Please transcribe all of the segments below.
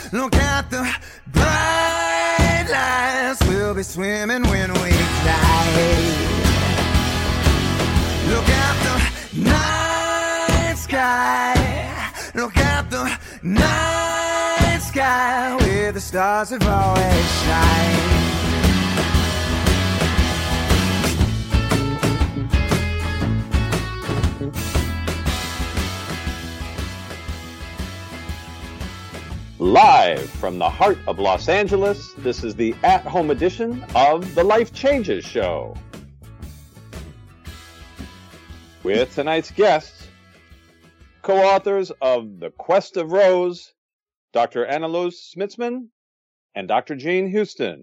Look at the bright lights. We'll be swimming when we die. Look at the night sky. Look at the night sky where the stars have always shined. Live from the heart of Los Angeles, this is the at-home edition of The Life Changes Show. With tonight's guests, co-authors of The Quest of Rose, Dr. Anna-Luz Smitzman and Dr. Jean Houston.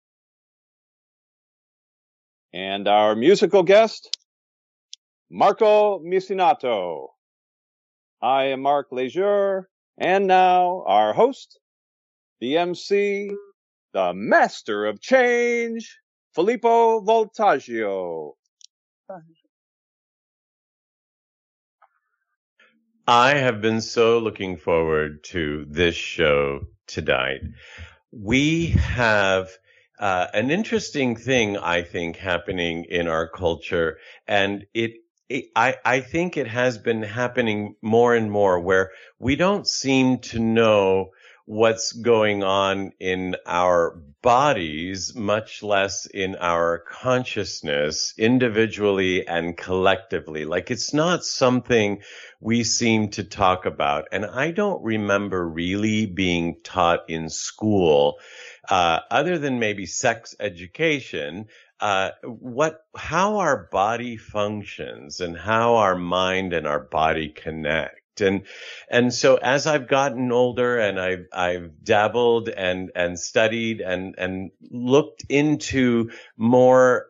And our musical guest, Marco Musinato. I am Mark Lejeune. And now, our host, the MC, the master of change, Filippo Voltaggio. I have been so looking forward to this show tonight. We have an interesting thing, I think, happening in our culture, and I think it has been happening more and more where we don't seem to know what's going on in our bodies, much less in our consciousness, individually and collectively. Like, it's not something we seem to talk about. And I don't remember really being taught in school, other than maybe sex education, how our body functions and how our mind and our body connect. And so as I've gotten older and I've dabbled and studied and looked into more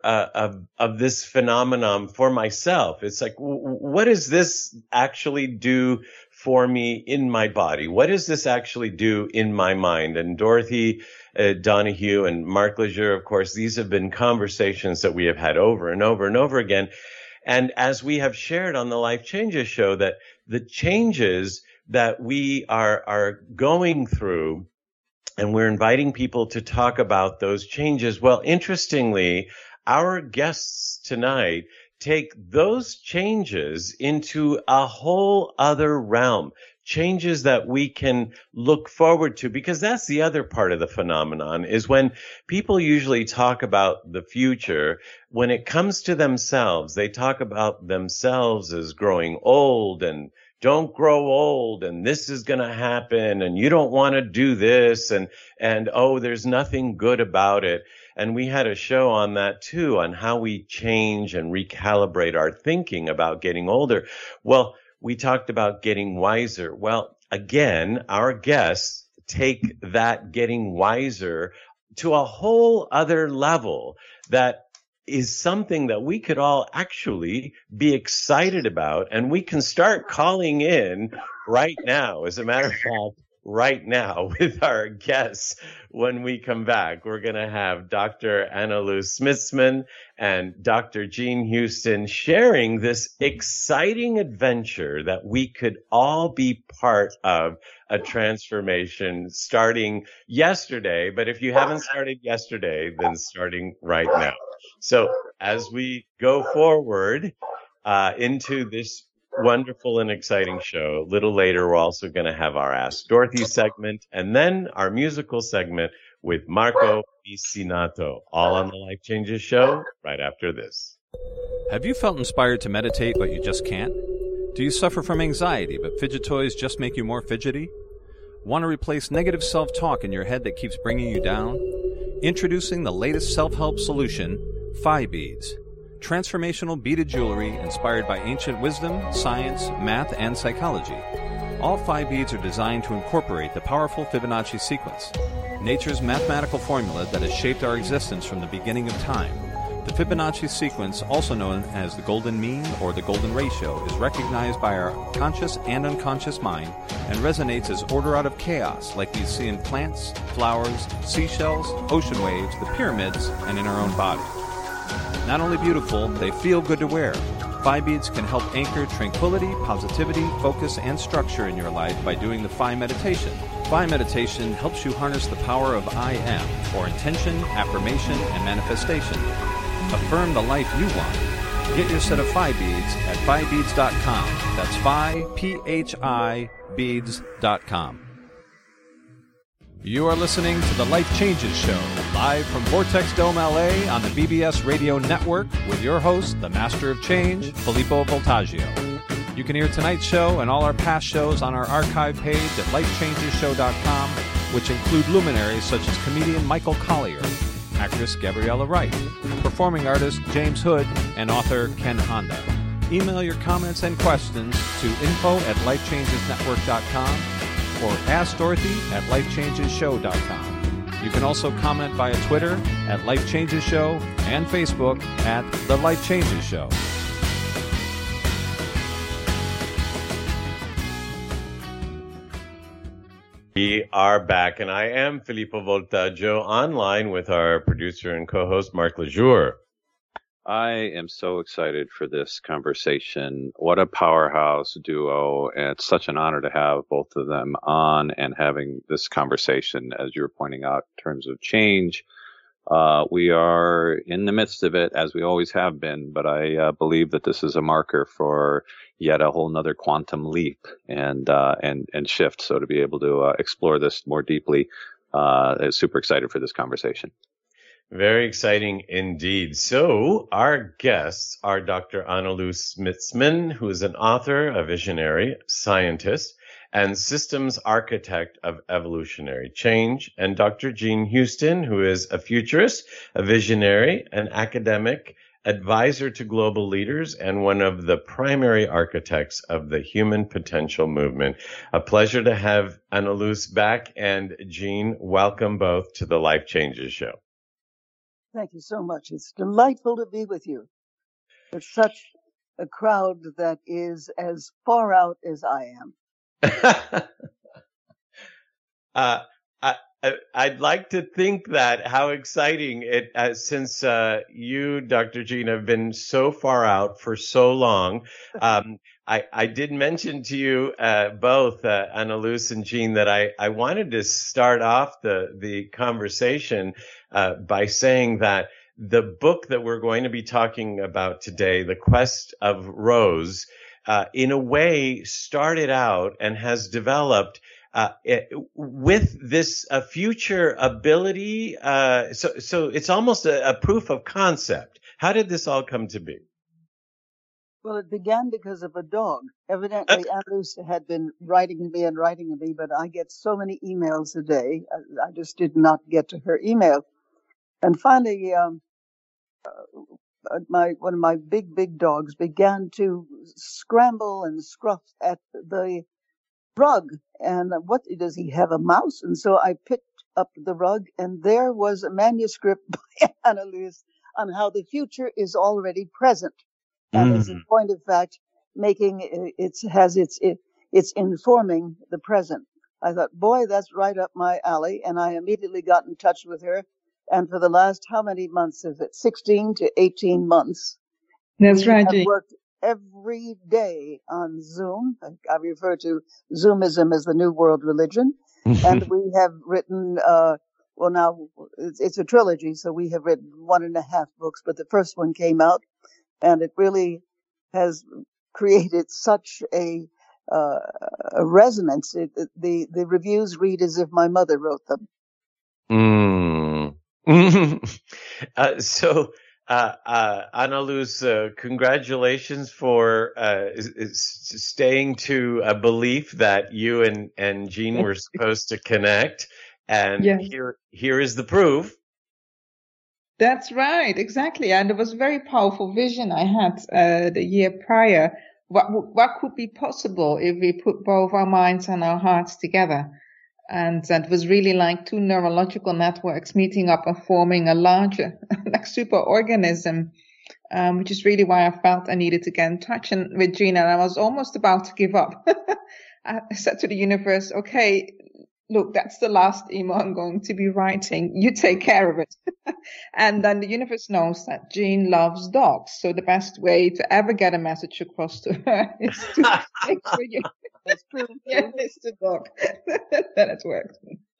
of this phenomenon for myself, it's like, what does this actually do for me in my body? What does this actually do in my mind? And Dorothy Donahue and Mark Lejeune, of course, these have been conversations that we have had over and over and over again. And as we have shared on the Life Changes show, that the changes that we are going through, and we're inviting people to talk about those changes. Well, interestingly, our guests tonight take those changes into a whole other realm, changes that we can look forward to, because that's the other part of the phenomenon, is when people usually talk about the future, when it comes to themselves, they talk about themselves as growing old and don't grow old, and this is going to happen, and you don't want to do this, and oh, there's nothing good about it. And we had a show on that too, on how we change and recalibrate our thinking about getting older. Well, we talked about getting wiser. Well, again, our guests take that getting wiser to a whole other level that is something that we could all actually be excited about. And we can start calling in right now. As a matter of fact, right now with our guests when we come back. We're going to have Dr. Anna-Luz Smitzman and Dr. Jean Houston sharing this exciting adventure that we could all be part of, a transformation starting yesterday. But if you haven't started yesterday, then starting right now. So as we go forward into this wonderful and exciting show, a little later, we're also going to have our Ask Dorothy segment and then our musical segment with Marco Musinato, all on the Life Changes show right after this. Have you felt inspired to meditate, but you just can't? Do you suffer from anxiety, but fidget toys just make you more fidgety? Want to replace negative self-talk in your head that keeps bringing you down? Introducing the latest self-help solution, Phi Beads. Transformational beaded jewelry inspired by ancient wisdom, science, math, and psychology. All Phi Beads are designed to incorporate the powerful Fibonacci sequence, nature's mathematical formula that has shaped our existence from the beginning of time. The Fibonacci sequence, also known as the golden mean or the golden ratio, is recognized by our conscious and unconscious mind and resonates as order out of chaos, like we see in plants, flowers, seashells, ocean waves, the pyramids, and in our own body. Not only beautiful, they feel good to wear. Phi Beads can help anchor tranquility, positivity, focus, and structure in your life by doing the Phi meditation. Phi meditation helps you harness the power of I Am, or intention, affirmation, and manifestation. Affirm the life you want. Get your set of Phi Beads at PhiBeads.com. That's Phi, P-H-I, Beads.com. You are listening to The Life Changes Show, live from Vortex Dome, LA on the BBS Radio Network with your host, the Master of Change, Filippo Voltaggio. You can hear tonight's show and all our past shows on our archive page at lifechangeshow.com, which include luminaries such as comedian Michael Collier, actress Gabriella Wright, performing artist James Hood, and author Ken Honda. Email your comments and questions to info@lifechangesnetwork.com or AskDorothy@lifechangeshow.com. You can also comment via Twitter at Life Changes Show and Facebook at The Life Changes Show. We are back, and I am Filippo Voltaggio, online with our producer and co-host Mark Lejour. I am so excited for this conversation. What a powerhouse duo. It's such an honor to have both of them on and having this conversation, as you were pointing out, in terms of change. We are in the midst of it, as we always have been, but I believe that this is a marker for yet a whole nother quantum leap and shift. So to be able to explore this more deeply, is super excited for this conversation. Very exciting indeed. So our guests are Dr. Annaluz Smitzman, who is an author, a visionary, scientist, and systems architect of evolutionary change, and Dr. Jean Houston, who is a futurist, a visionary, an academic, advisor to global leaders, and one of the primary architects of the Human Potential Movement. A pleasure to have Annaluz back, and Jean, welcome both to the Life Changes Show. Thank you so much. It's delightful to be with you. There's such a crowd that is as far out as I am. I'd like to think that. How exciting it, since you, Dr. Jean, have been so far out for so long. I did mention to you both, Annaluz and Jean, that I wanted to start off the conversation by saying that the book that we're going to be talking about today, The Quest of Rose, in a way started out and has developed with this future ability. So it's almost a proof of concept. How did this all come to be? Well, it began because of a dog. Evidently, Annaluz had been writing to me, but I get so many emails a day. I just did not get to her email. And finally, one of my big dogs began to scramble and scruff at the rug. And what does he have, a mouse? And so I picked up the rug, and there was a manuscript by Annaluz on how the future is already present. And as a point of fact, it's informing the present. I thought, boy, that's right up my alley. And I immediately got in touch with her. And for the last, how many months is it? 16 to 18 months. That's right. We have worked every day on Zoom. I refer to Zoomism as the new world religion. And we have written, now it's a trilogy. So we have written 1.5 books, but the first one came out, and it really has created such a resonance. The reviews read as if my mother wrote them. Annaluz, congratulations for staying to a belief that you and Jean were supposed to connect. And yes. Here is the proof. That's right, exactly. And it was a very powerful vision I had the year prior. What could be possible if we put both our minds and our hearts together? And that was really like two neurological networks meeting up and forming a larger, like super organism, which is really why I felt I needed to get in touch with Gina. And I was almost about to give up. I said to the universe, okay, look, that's the last email I'm going to be writing. You take care of it. And then the universe knows that Jean loves dogs. So the best way to ever get a message across to her is to make sure you it's the dog. That has worked.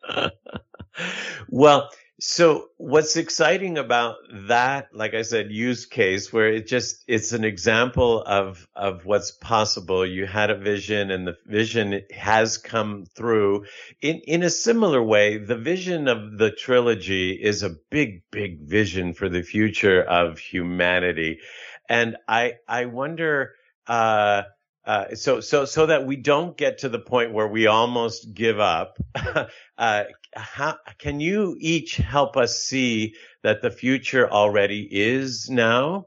Well, so what's exciting about that, like I said, use case where it's an example of what's possible. You had a vision and the vision has come through in a similar way. The vision of the trilogy is a big, big vision for the future of humanity. And I wonder, so that we don't get to the point where we almost give up, how can you each help us see that the future already is now?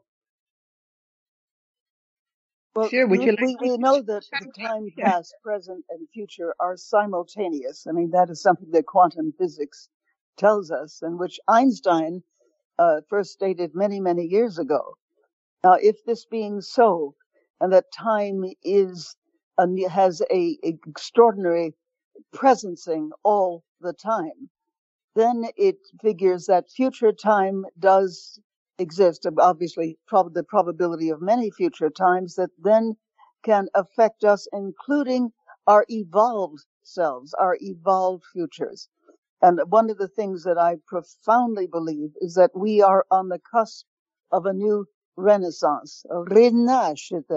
Well, Sure, would you like we know that the time, past, present, and future are simultaneous. I mean, that is something that quantum physics tells us, and which Einstein first stated many, many years ago. Now, if this being so, and that time has a extraordinary presencing all the time, then it figures that future time does exist. Obviously, the probability of many future times that then can affect us, including our evolved selves, our evolved futures. And one of the things that I profoundly believe is that we are on the cusp of a new renaissance, renascita,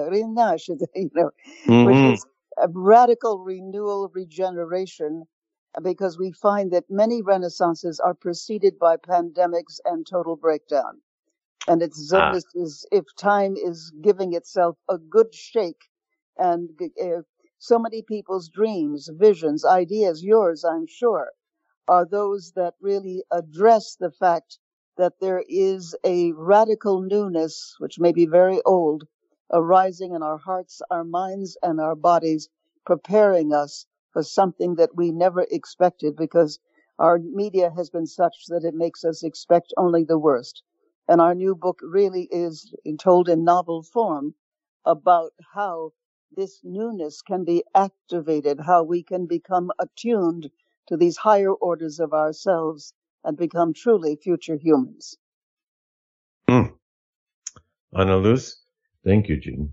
which is a radical renewal, regeneration, because we find that many renaissances are preceded by pandemics and total breakdown. And it's if time is giving itself a good shake, and so many people's dreams, visions, ideas, yours, I'm sure, are those that really address the fact that there is a radical newness, which may be very old, arising in our hearts, our minds, and our bodies, preparing us for something that we never expected, because our media has been such that it makes us expect only the worst. And our new book really is told in novel form about how this newness can be activated, how we can become attuned to these higher orders of ourselves and become truly future humans. Ana Luz? Thank you, Jean.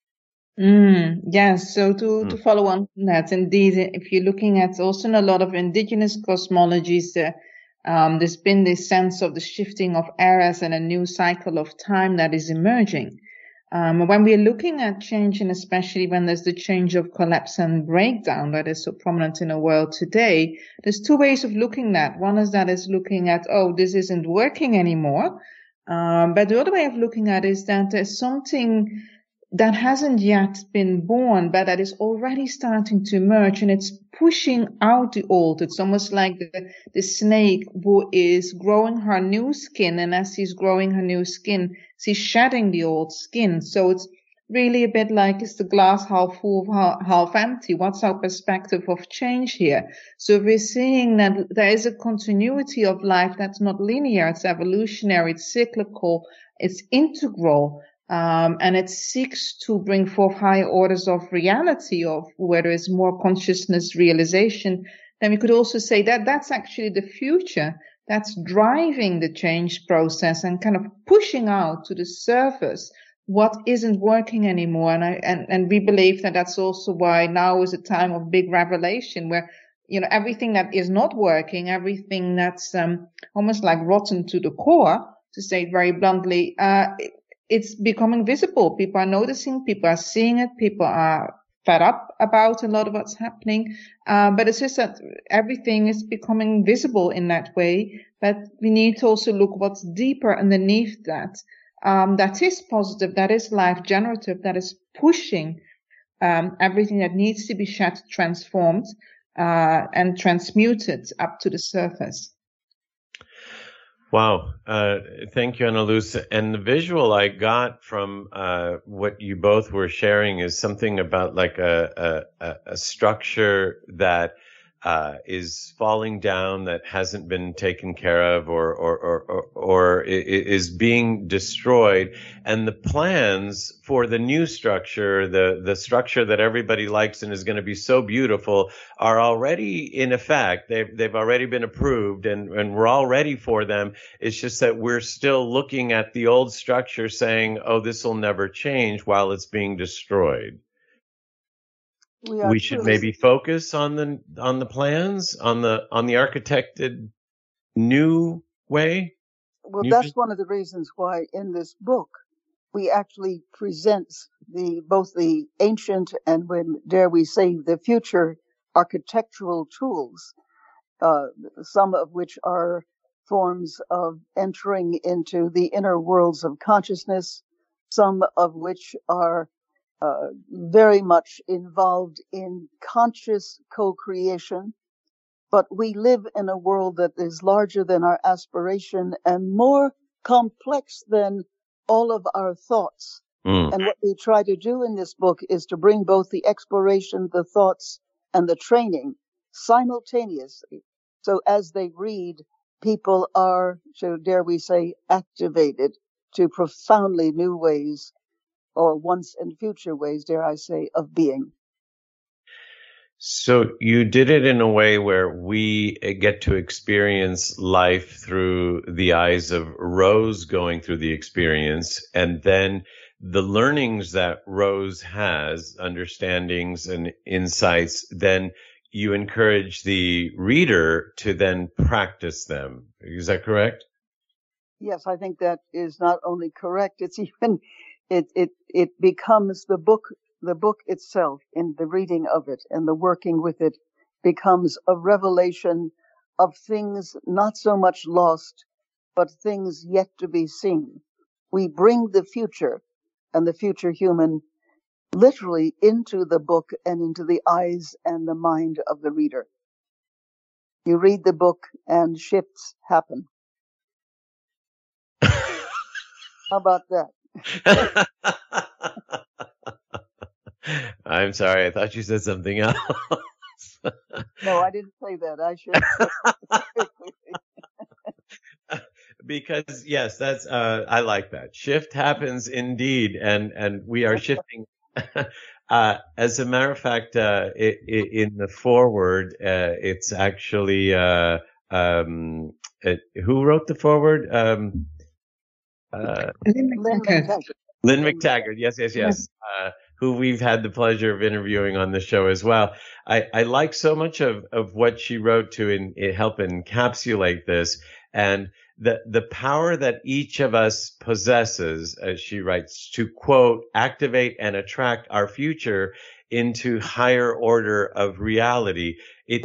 Yes, so to follow on from that, indeed, if you're looking at also in a lot of indigenous cosmologies, there's been this sense of the shifting of eras and a new cycle of time that is emerging. When we're looking at change, and especially when there's the change of collapse and breakdown that is so prominent in the world today, there's two ways of looking at. One is that is looking at, oh, this isn't working anymore. But the other way of looking at it is that there's something that hasn't yet been born, but that is already starting to emerge, and it's pushing out the old. It's almost like the snake who is growing her new skin, and as she's growing her new skin, she's shedding the old skin. So it's really a bit like, is the glass half full, half empty? What's our perspective of change here? So we're seeing that there is a continuity of life that's not linear, it's evolutionary, it's cyclical, it's integral. And it seeks to bring forth higher orders of reality, of where there is more consciousness realization. Then we could also say that that's actually the future that's driving the change process and kind of pushing out to the surface what isn't working anymore. And we believe that that's also why now is a time of big revelation, where, you know, everything that is not working, everything that's almost like rotten to the core, to say it very bluntly, it's becoming visible. People are noticing, people are seeing it, people are fed up about a lot of what's happening. But it's just that everything is becoming visible in that way. But we need to also look what's deeper underneath that. That is positive, that is life generative, that is pushing everything that needs to be shed, transformed, and transmuted up to the surface. Wow. Thank you, Ana Luz. And the visual I got from what you both were sharing is something about like a structure that is falling down that hasn't been taken care of or is being destroyed, and the plans for the new structure, the structure that everybody likes and is going to be so beautiful, are already in effect. They've already been approved, and we're all ready for them. It's just that we're still looking at the old structure saying, oh, this will never change, while it's being destroyed. We should maybe focus on the plans, on the architected new way. Well, that's one of the reasons why in this book we actually present both the ancient and, dare we say, the future architectural tools, some of which are forms of entering into the inner worlds of consciousness, some of which are very much involved in conscious co-creation, but we live in a world that is larger than our aspiration and more complex than all of our thoughts. And what we try to do in this book is to bring both the exploration, the thoughts, and the training simultaneously. So as they read, people are, so dare we say, activated to profoundly new ways, or once and future ways, dare I say, of being. So you did it in a way where we get to experience life through the eyes of Rose going through the experience, and then the learnings that Rose has, understandings and insights, then you encourage the reader to then practice them. Is that correct? Yes, I think that is not only correct, it's even it becomes the book itself, in the reading of it and the working with it, becomes a revelation of things not so much lost, but things yet to be seen. We bring the future and the future human literally into the book and into the eyes and the mind of the reader. You read the book and shifts happen. How about that? I'm sorry, I thought you said something else. No, I didn't say that. I should. Because yes, that's I like that. Shift happens indeed, and we are shifting. As a matter of fact, in the foreword, it's actually who wrote the foreword? Lynn McTaggart. Yes. Who we've had the pleasure of interviewing on the show as well. I like so much of what she wrote to help encapsulate this, and the power that each of us possesses, as she writes, to quote, activate and attract our future into higher order of reality.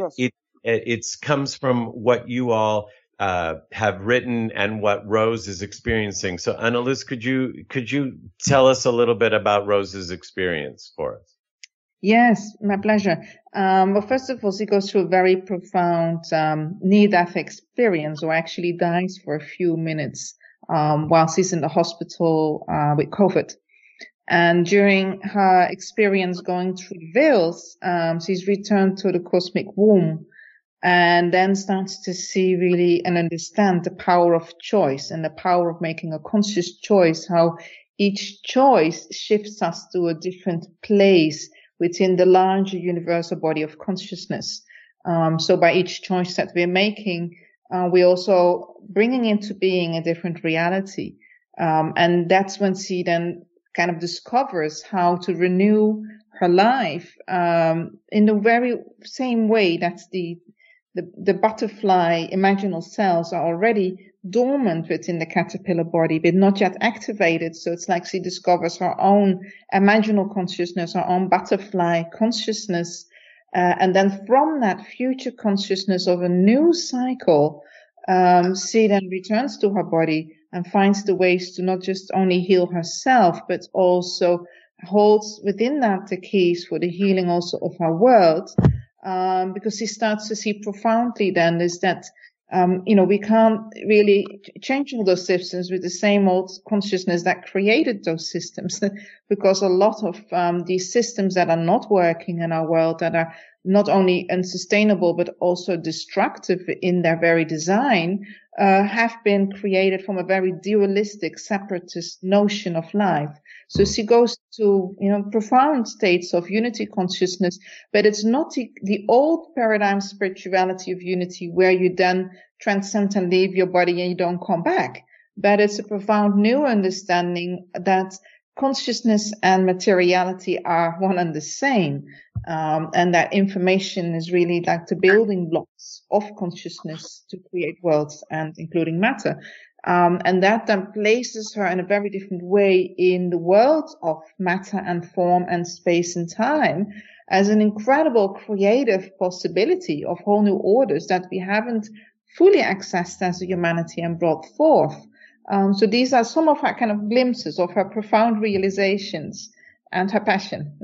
It comes from what you all have written and what Rose is experiencing. So, Annalise, could you tell us a little bit about Rose's experience for us? Yes, my pleasure. Well, first of all, she goes through a very profound near-death experience, or actually dies for a few minutes while she's in the hospital with COVID. And during her experience going through the veils, she's returned to the cosmic womb, and then starts to see really and understand the power of choice and the power of making a conscious choice, how each choice shifts us to a different place within the larger universal body of consciousness. So by each choice that we're making, we're also bringing into being a different reality. And that's when she then kind of discovers how to renew her life in the very same way that the butterfly imaginal cells are already dormant within the caterpillar body, but not yet activated. So it's like she discovers her own imaginal consciousness, her own butterfly consciousness. And then from that future consciousness of a new cycle, she then returns to her body and finds the ways to not just only heal herself, but also holds within that the keys for the healing also of her world. Because she starts to see profoundly then is that, we can't really change all those systems with the same old consciousness that created those systems, because a lot of these systems that are not working in our world, that are not only unsustainable but also destructive in their very design, have been created from a very dualistic, separatist notion of life. So she goes to, profound states of unity consciousness, but it's not the old paradigm spirituality of unity where you then transcend and leave your body and you don't come back. But it's a profound new understanding that consciousness and materiality are one and the same, and that information is really like the building blocks of consciousness to create worlds, and including matter. And that then places her in a very different way in the world of matter and form and space and time as an incredible creative possibility of whole new orders that we haven't fully accessed as a humanity and brought forth. So these are some of her kind of glimpses of her profound realizations and her passion.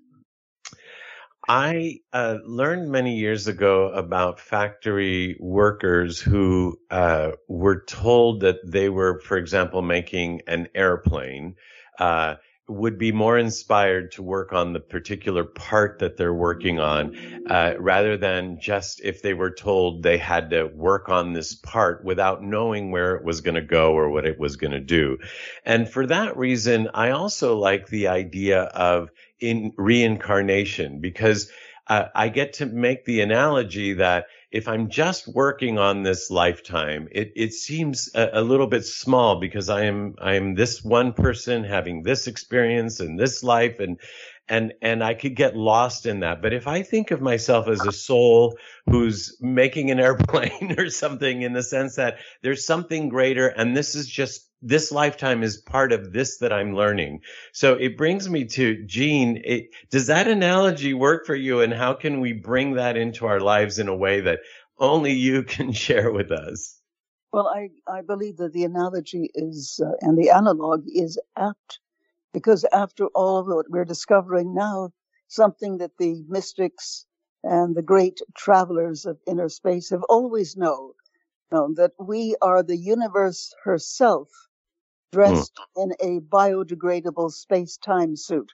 I learned many years ago about factory workers who were told that they were, for example, making an airplane, would be more inspired to work on the particular part that they're working on, rather than just if they were told they had to work on this part without knowing where it was going to go or what it was going to do. And for that reason, I also like the idea of reincarnation, because I get to make the analogy that if I'm just working on this lifetime, it seems a little bit small, because I am this one person having this experience in this life, and I could get lost in that. But if I think of myself as a soul who's making an airplane or something, in the sense that there's something greater, and this lifetime is part of this that I'm learning. So it brings me to Jean. Does that analogy work for you? And how can we bring that into our lives in a way that only you can share with us? Well, I believe that the analogy is, and the analog is apt, because after all of what we're discovering now, something that the mystics and the great travelers of inner space have always known, that we are the universe herself, dressed in a biodegradable space-time suit.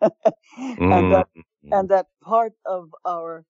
and that part of our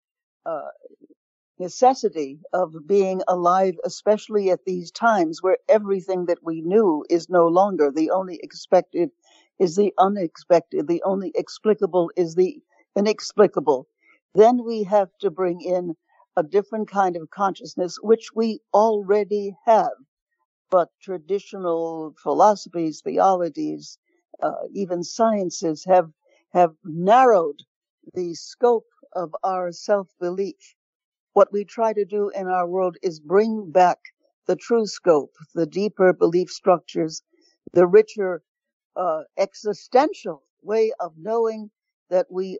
necessity of being alive, especially at these times where everything that we knew is no longer. The only expected is the unexpected. The only explicable is the inexplicable. Then we have to bring in a different kind of consciousness, which we already have. But traditional philosophies, theologies, even sciences have narrowed the scope of our self-belief. What we try to do in our world is bring back the true scope, the deeper belief structures, the richer existential way of knowing that we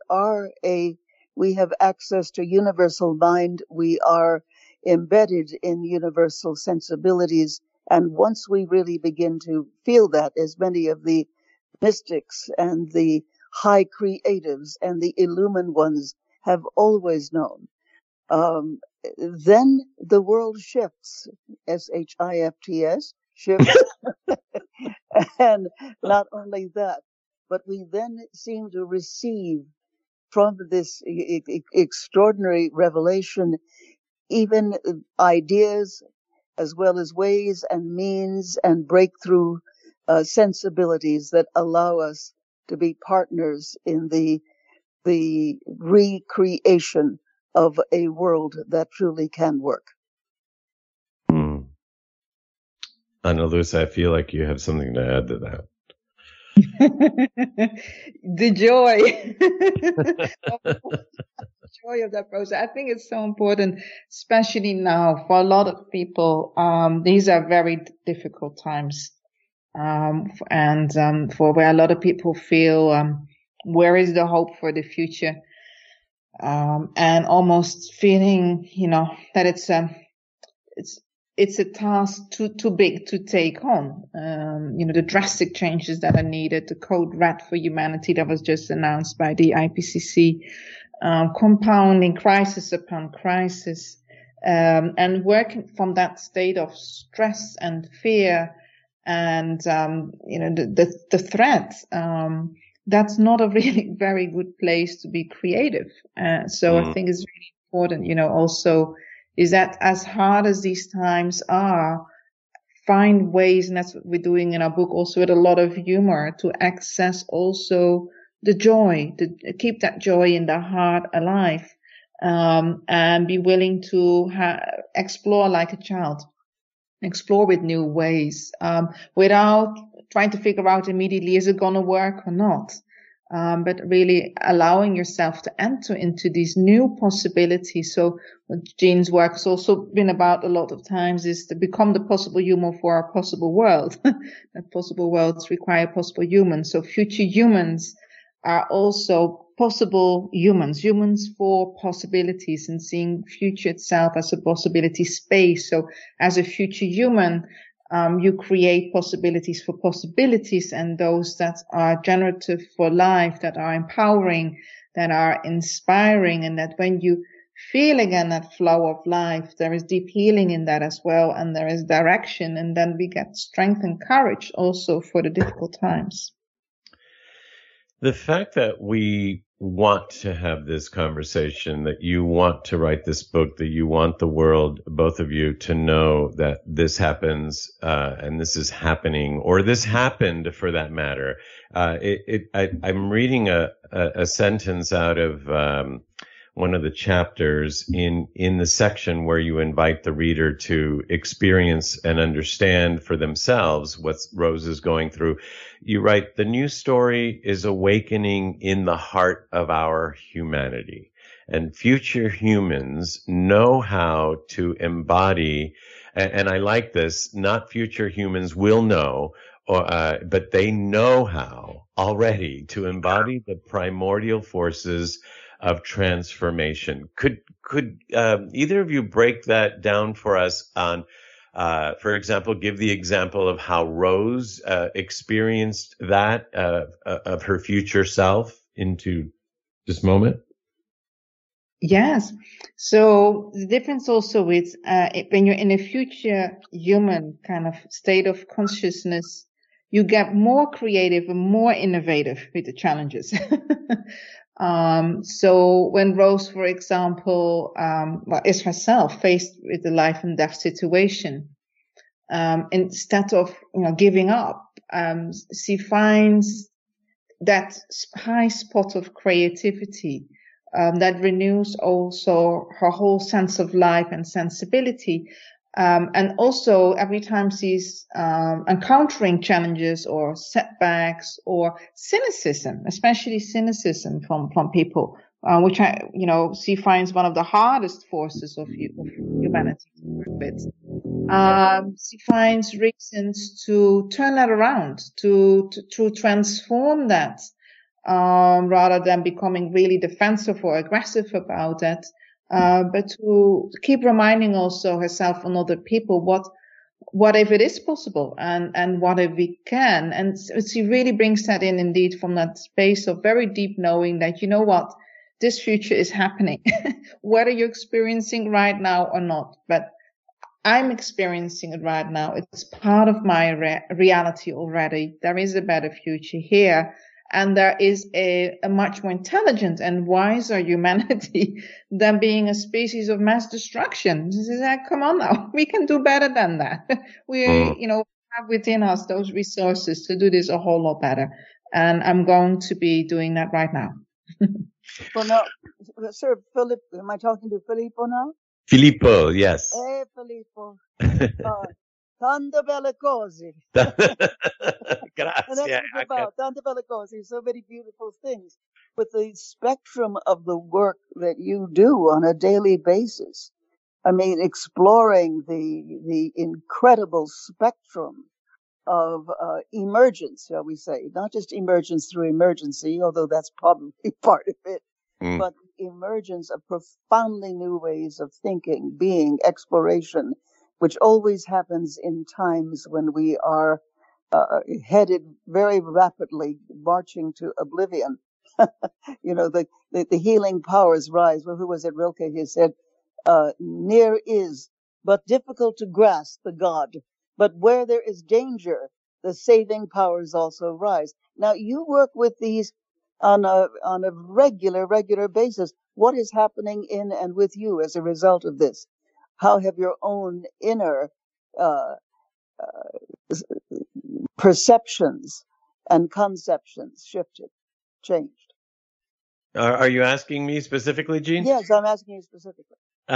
have access to universal mind, we are embedded in universal sensibilities. And once we really begin to feel that, as many of the mystics and the high creatives and the illumined ones have always known, then the world shifts, shifts, shifts. And not only that, but we then seem to receive from this extraordinary revelation even ideas, as well as ways and means and breakthrough sensibilities that allow us to be partners in the recreation of a world that truly can work. Ana Luz, I feel like you have something to add to that. The joy. Joy of that process. I think it's so important, especially now for a lot of people. These are very difficult times, and for where a lot of people feel, where is the hope for the future, and almost feeling, that it's a task too big to take on. The drastic changes that are needed, the Code Red for Humanity that was just announced by the IPCC, compounding crisis upon crisis, and working from that state of stress and fear and, the threat, that's not a really very good place to be creative. So I think it's really important, also is that as hard as these times are, find ways, and that's what we're doing in our book also with a lot of humor, to access also the joy, to keep that joy in the heart alive, and be willing to explore like a child, explore with new ways, without trying to figure out immediately, is it going to work or not? But really allowing yourself to enter into these new possibilities. So what Jean's work has also been about a lot of times is to become the possible human for our possible world. That possible worlds require possible humans. So future humans are also possible humans for possibilities, and seeing future itself as a possibility space. So as a future human, you create possibilities for possibilities, and those that are generative for life, that are empowering, that are inspiring, and that when you feel again that flow of life, there is deep healing in that as well, and there is direction, and then we get strength and courage also for the difficult times. The fact that we want to have this conversation, that you want to write this book, that you want the world, both of you, to know that this happens, and this is happening, or this happened for that matter. I'm reading a sentence out of one of the chapters in the section where you invite the reader to experience and understand for themselves what Rose is going through. You write, the new story is awakening in the heart of our humanity, and future humans know how to embody, and I like this, not future humans will know, but they know how already to embody the primordial forces of transformation. Could either of you break that down for us on, for example, give the example of how Rose experienced that of her future self into this moment? Yes. So the difference also with when you're in a future human kind of state of consciousness, you get more creative and more innovative with the challenges. So when Rose, for example, is herself faced with the life and death situation, instead of giving up, she finds that high spot of creativity that renews also her whole sense of life and sensibility. And also every time she's encountering challenges or setbacks or cynicism, especially cynicism from people, which she finds one of the hardest forces of humanity to work with. She finds reasons to turn that around, to transform that, rather than becoming really defensive or aggressive about it. But to keep reminding also herself and other people what if it is possible, and what if we can. And she really brings that in indeed from that space of very deep knowing that, what, this future is happening, whether you're experiencing right now or not. But I'm experiencing it right now. It's part of my reality already. There is a better future here. And there is a much more intelligent and wiser humanity than being a species of mass destruction. This is like, come on now, we can do better than that. We, have within us those resources to do this a whole lot better. And I'm going to be doing that right now. Well, now, Sir Philip, am I talking to Filippo now? Filippo, yes. Hey, Filippo. Tante belle cose. Grazie. Tante belle cose. So many beautiful things. With the spectrum of the work that you do on a daily basis, I mean, exploring the incredible spectrum of emergence, shall we say, not just emergence through emergency, although that's probably part of it, but emergence of profoundly new ways of thinking, being, exploration, which always happens in times when we are headed very rapidly, marching to oblivion. The healing powers rise. Well, who was it? Rilke, he said, near is, but difficult to grasp the God. But where there is danger, the saving powers also rise. Now, you work with these on a regular basis. What is happening in and with you as a result of this? How have your own inner uh, perceptions and conceptions shifted, changed? Are you asking me specifically, Jean? Yes, I'm asking you specifically.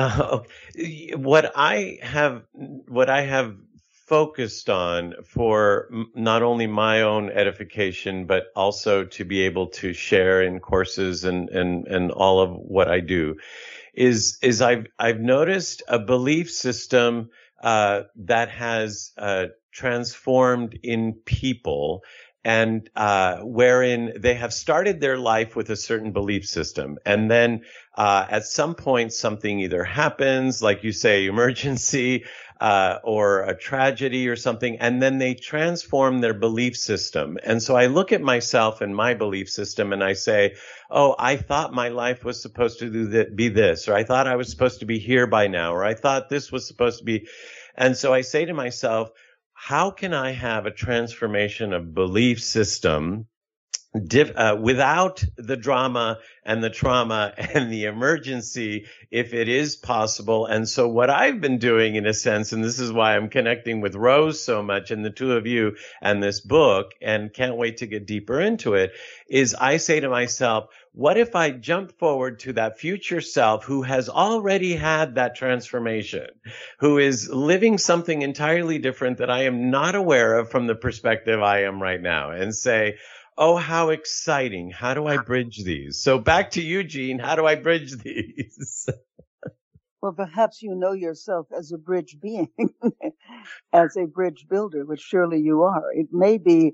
What I have focused on for not only my own edification, but also to be able to share in courses and all of what I do is I've noticed a belief system that has transformed in people, and wherein they have started their life with a certain belief system, and then at some point something either happens, like you say, emergency, or a tragedy or something, and then they transform their belief system. And so I look at myself and my belief system, and I say, oh, I thought my life was supposed to be this, or I thought I was supposed to be here by now, or I thought this was supposed to be. And so I say to myself, how can I have a transformation of belief system without the drama and the trauma and the emergency, if it is possible? And so what I've been doing, in a sense, and this is why I'm connecting with Rose so much and the two of you and this book, and can't wait to get deeper into it, is I say to myself, what if I jump forward to that future self who has already had that transformation, who is living something entirely different that I am not aware of from the perspective I am right now, and say, oh, how exciting. How do I bridge these? So back to you, Jean. How do I bridge these? Well, perhaps you know yourself as a bridge being, as a bridge builder, which surely you are. It may be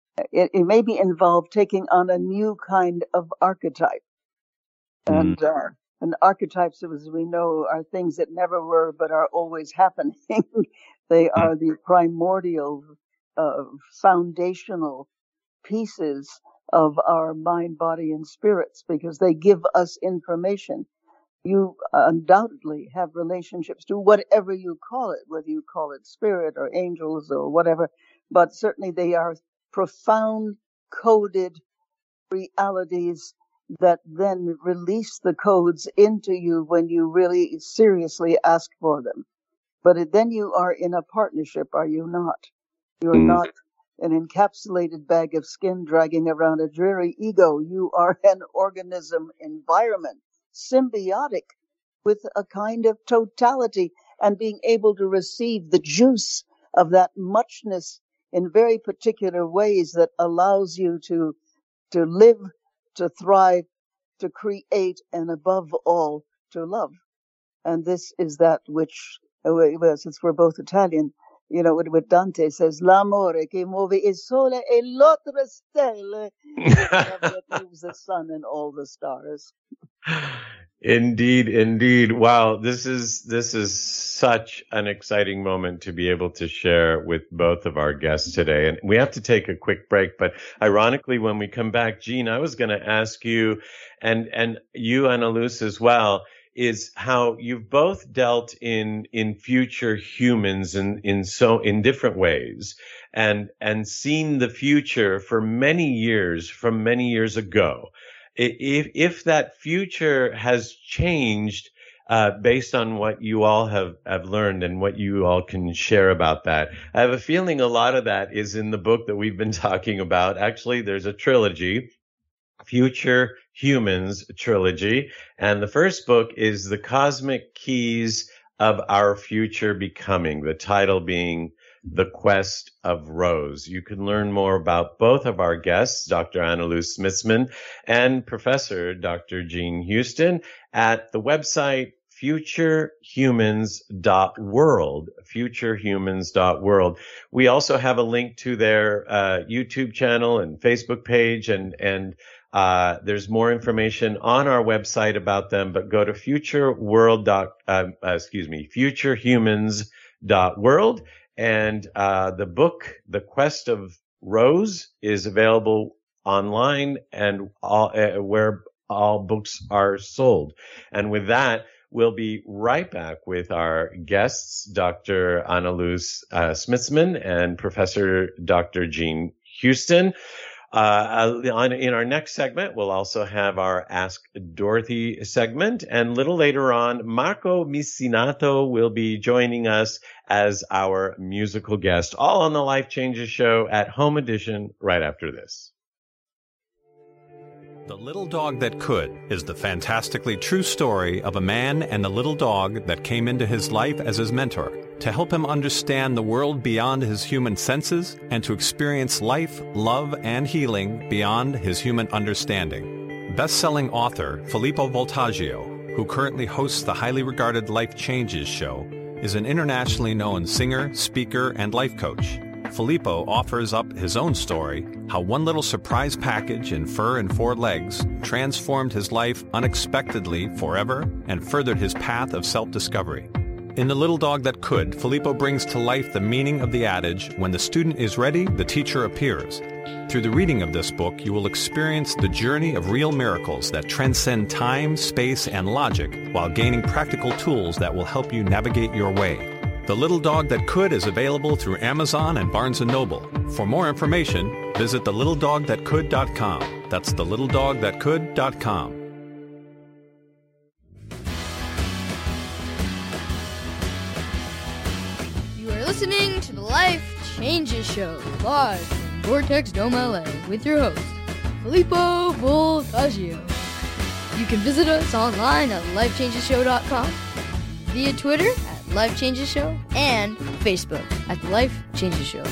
involved taking on a new kind of archetype. And archetypes, as we know, are things that never were but are always happening. They are the primordial, foundational pieces of our mind, body, and spirits, because they give us information. You undoubtedly have relationships to whatever you call it, whether you call it spirit or angels or whatever, but certainly they are profound coded realities that then release the codes into you when you really seriously ask for them. But then you are in a partnership, are you not? You're not an encapsulated bag of skin dragging around a dreary ego. You are an organism environment, symbiotic with a kind of totality, and being able to receive the juice of that muchness in very particular ways that allows you to live, to thrive, to create, and above all, to love. And this is that which, well, since we're both Italian, you know, what Dante says, l'amore che muove il sole e l'altre stelle, that moves the sun and all the stars. Indeed. Wow. This is such an exciting moment to be able to share with both of our guests today. And we have to take a quick break, but ironically, when we come back, Jean, I was going to ask you, and you, Annalise, as well, is how you've both dealt in future humans in different ways, and seen the future for many years, from many years ago. If that future has changed based on what you all have learned and what you all can share about that. I have a feeling a lot of that is in the book that we've been talking about. Actually, there's a trilogy, Future Humans trilogy. And the first book is The Cosmic Keys of Our Future Becoming, the title being The Quest of Rose. You can learn more about both of our guests, Dr. Annalise Smitsman and Professor Dr. Jean Houston, at the website futurehumans.world, futurehumans.world. We also have a link to their YouTube channel and Facebook page, and there's more information on our website about them, but go to futurehumans.world. And the book, The Quest of Rose, is available online and where all books are sold. And with that, We'll be right back with our guests, Dr. Annalise Smitsman and Professor Dr. Jean Houston. In our next segment, we'll also have our Ask Dorothy segment. And a little later on, Marco Missinato will be joining us as our musical guest, all on the Life Changes Show at Home Edition right after this. The Little Dog That Could is the fantastically true story of a man and the little dog that came into his life as his mentor to help him understand the world beyond his human senses and to experience life, love, and healing beyond his human understanding. Best-selling author Filippo Voltaggio, who currently hosts the highly regarded Life Changes Show, is an internationally known singer, speaker, and life coach. Filippo offers up his own story, how one little surprise package in fur and 4 legs transformed his life unexpectedly forever and furthered his path of self-discovery. In The Little Dog That Could, Filippo brings to life the meaning of the adage, when the student is ready, the teacher appears. Through the reading of this book, you will experience the journey of real miracles that transcend time, space, and logic while gaining practical tools that will help you navigate your way. The Little Dog That Could is available through Amazon and Barnes & Noble. For more information, visit thelittledogthatcould.com. That's thelittledogthatcould.com. You are listening to the Life Changes Show, live from Vortex Dome, LA, with your host, Filippo Voltaggio. You can visit us online at lifechangesshow.com, via Twitter at Life Changes Show, and Facebook at The Life Changes Show.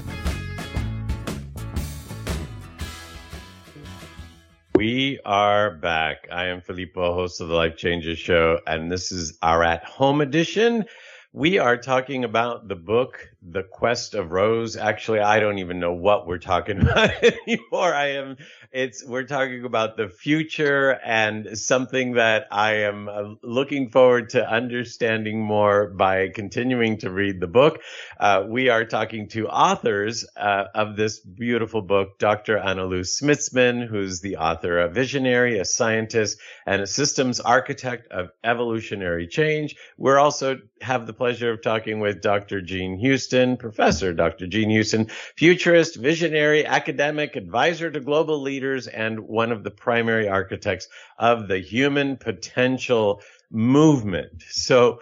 We are back. I am Filippo, host of The Life Changes Show, and this is our At Home edition. We are talking about the book, The Quest of Rose. Actually, I don't even know what we're talking about anymore. We're talking about the future and something that I am looking forward to understanding more by continuing to read the book. We are talking to authors of this beautiful book, Dr. Annalise Smitsman, who's the author of Visionary, a scientist and a systems architect of evolutionary change. We're also have the pleasure of talking with Dr. Jean Houston, Professor Dr. Jean Houston, futurist, visionary, academic, advisor to global leaders, and one of the primary architects of the human potential movement. So,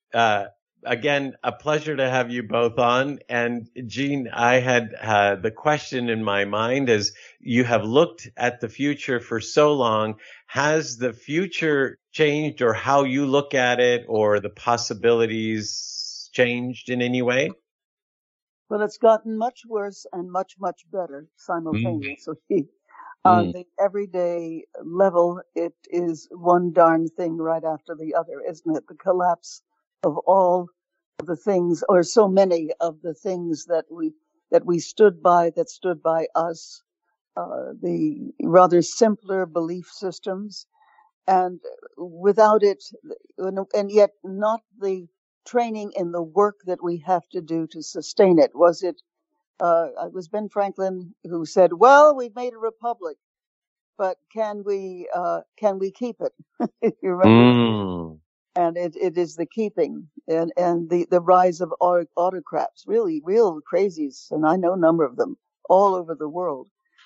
again, a pleasure to have you both on. And Jean, I had the question in my mind as you have looked at the future for so long. Has the future changed, or how you look at it, or the possibilities changed in any way? Well, it's gotten much worse and much, much better simultaneously. On the everyday level, it is one darn thing right after the other, isn't it? The collapse of all of the things, or so many of the things that we stood by, that stood by us, the rather simpler belief systems, and without it, and yet not the training in the work that we have to do to sustain it. It was Ben Franklin who said, well, we've made a republic, but can we keep it? You remember? And it is the keeping and the rise of autocrats, really real crazies, and I know a number of them all over the world,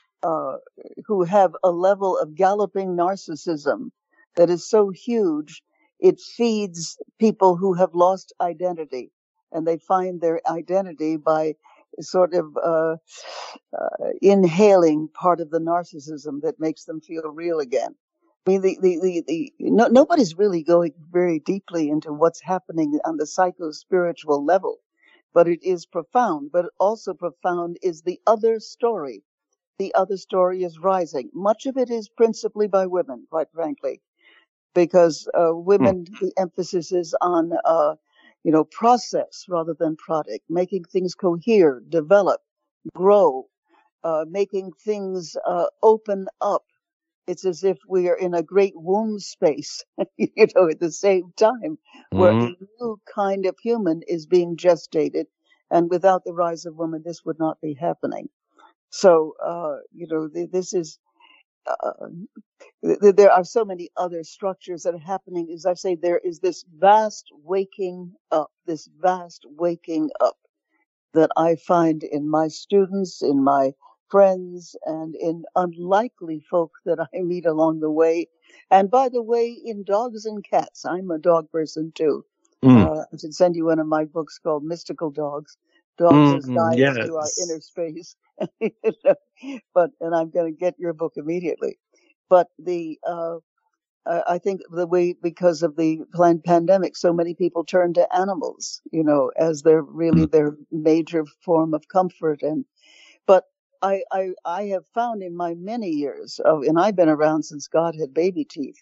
who have a level of galloping narcissism that is so huge, it feeds people who have lost identity, and they find their identity by sort of inhaling part of the narcissism that makes them feel real again. I mean, nobody's really going very deeply into what's happening on the psycho-spiritual level, but it is profound. But also profound is the other story. The other story is rising. Much of it is principally by women, quite frankly, because women, the emphasis is on, process rather than product, making things cohere, develop, grow, making things open up. It's as if we are in a great womb space, at the same time, where a new kind of human is being gestated. And without the rise of woman, this would not be happening. So, this is, there are so many other structures that are happening. As I say, there is this vast waking up that I find in my students, in my friends, and in unlikely folk that I meet along the way. And by the way, in dogs and cats. I'm a dog person too. I should send you one of my books called Mystical Dogs. Dogs as guides to our inner space. And I'm going to get your book immediately. But I think the way, because of the pandemic, so many people turn to animals, as their major form of comfort. But I have found in my many years and I've been around since God had baby teeth,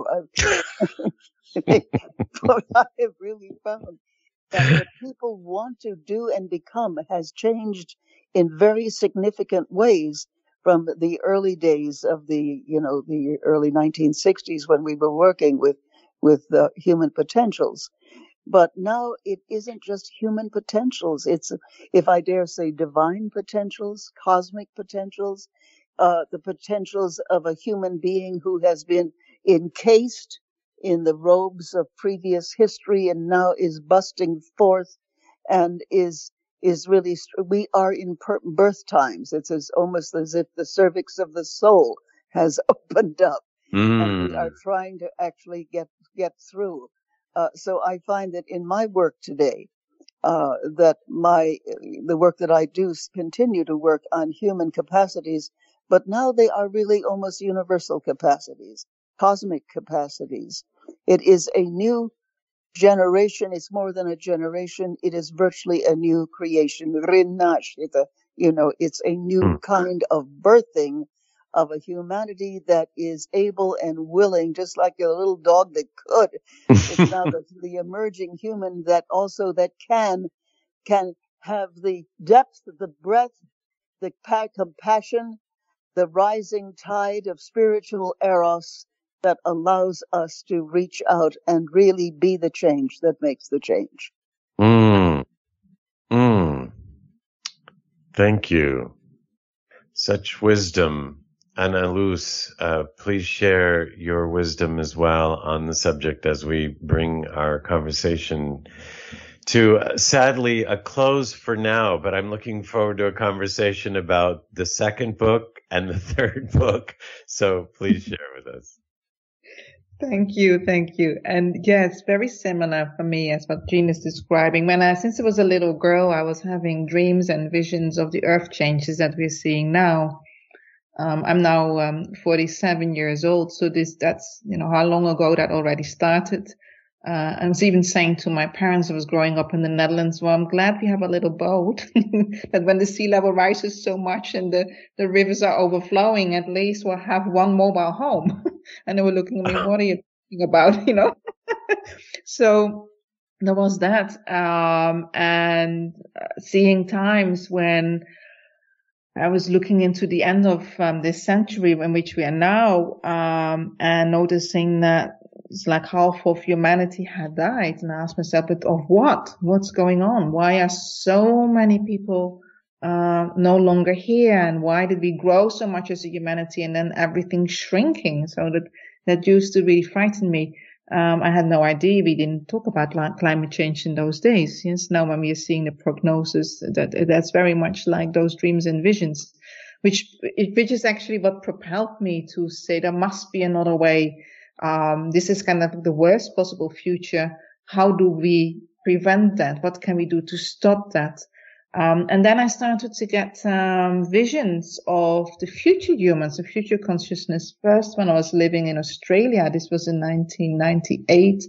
but I have really found that what people want to do and become has changed in very significant ways from the early days of the early 1960s when we were working with human potentials. But now it isn't just human potentials. It's, if I dare say, divine potentials, cosmic potentials, the potentials of a human being who has been encased in the robes of previous history and now is busting forth and is really, we are in birth times. It's almost as if the cervix of the soul has opened up and we are trying to actually get through. So I find that in my work today, that the work that I do continue to work on human capacities, but now they are really almost universal capacities, cosmic capacities. It is a new generation. It's more than a generation. It is virtually a new creation. It's a new kind of birthing of a humanity that is able and willing, just like a little dog that could. It's now the emerging human that can have the depth, the breadth, the compassion, the rising tide of spiritual eros that allows us to reach out and really be the change that makes the change. Thank you. Such wisdom. Ana Luz, please share your wisdom as well on the subject as we bring our conversation to, sadly, a close for now, but I'm looking forward to a conversation about the second book and the third book. So please share with us. Thank you. And yes, very similar for me as what Jean is describing. Since I was a little girl, I was having dreams and visions of the earth changes that we're seeing now. I'm now 47 years old, so that's how long ago that already started. I was even saying to my parents, I was growing up in the Netherlands, well, I'm glad we have a little boat that when the sea level rises so much and the rivers are overflowing, at least we'll have one mobile home. And they were looking at me, what are you talking about, So there was that. And seeing times when I was looking into the end of this century in which we are now, and noticing that it's like half of humanity had died. And I asked myself, but of what? What's going on? Why are so many people no longer here? And why did we grow so much as a humanity and then everything shrinking? So that used to really frighten me. I had no idea. We didn't talk about climate change in those days. Yes, now when we are seeing the prognosis, that's very much like those dreams and visions, which is actually what propelled me to say there must be another way. This is kind of the worst possible future. How do we prevent that? What can we do to stop that? And then I started to get visions of the future humans, the future consciousness. First, when I was living in Australia, this was in 1998,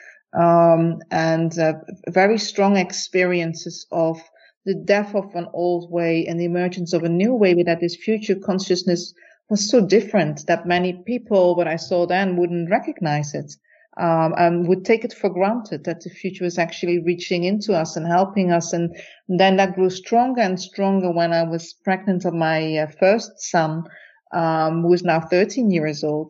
and very strong experiences of the death of an old way and the emergence of a new way, but that this future consciousness was so different that many people, what I saw then, wouldn't recognize it. And would take it for granted that the future was actually reaching into us and helping us. And then that grew stronger and stronger when I was pregnant of my first son, who is now 13 years old.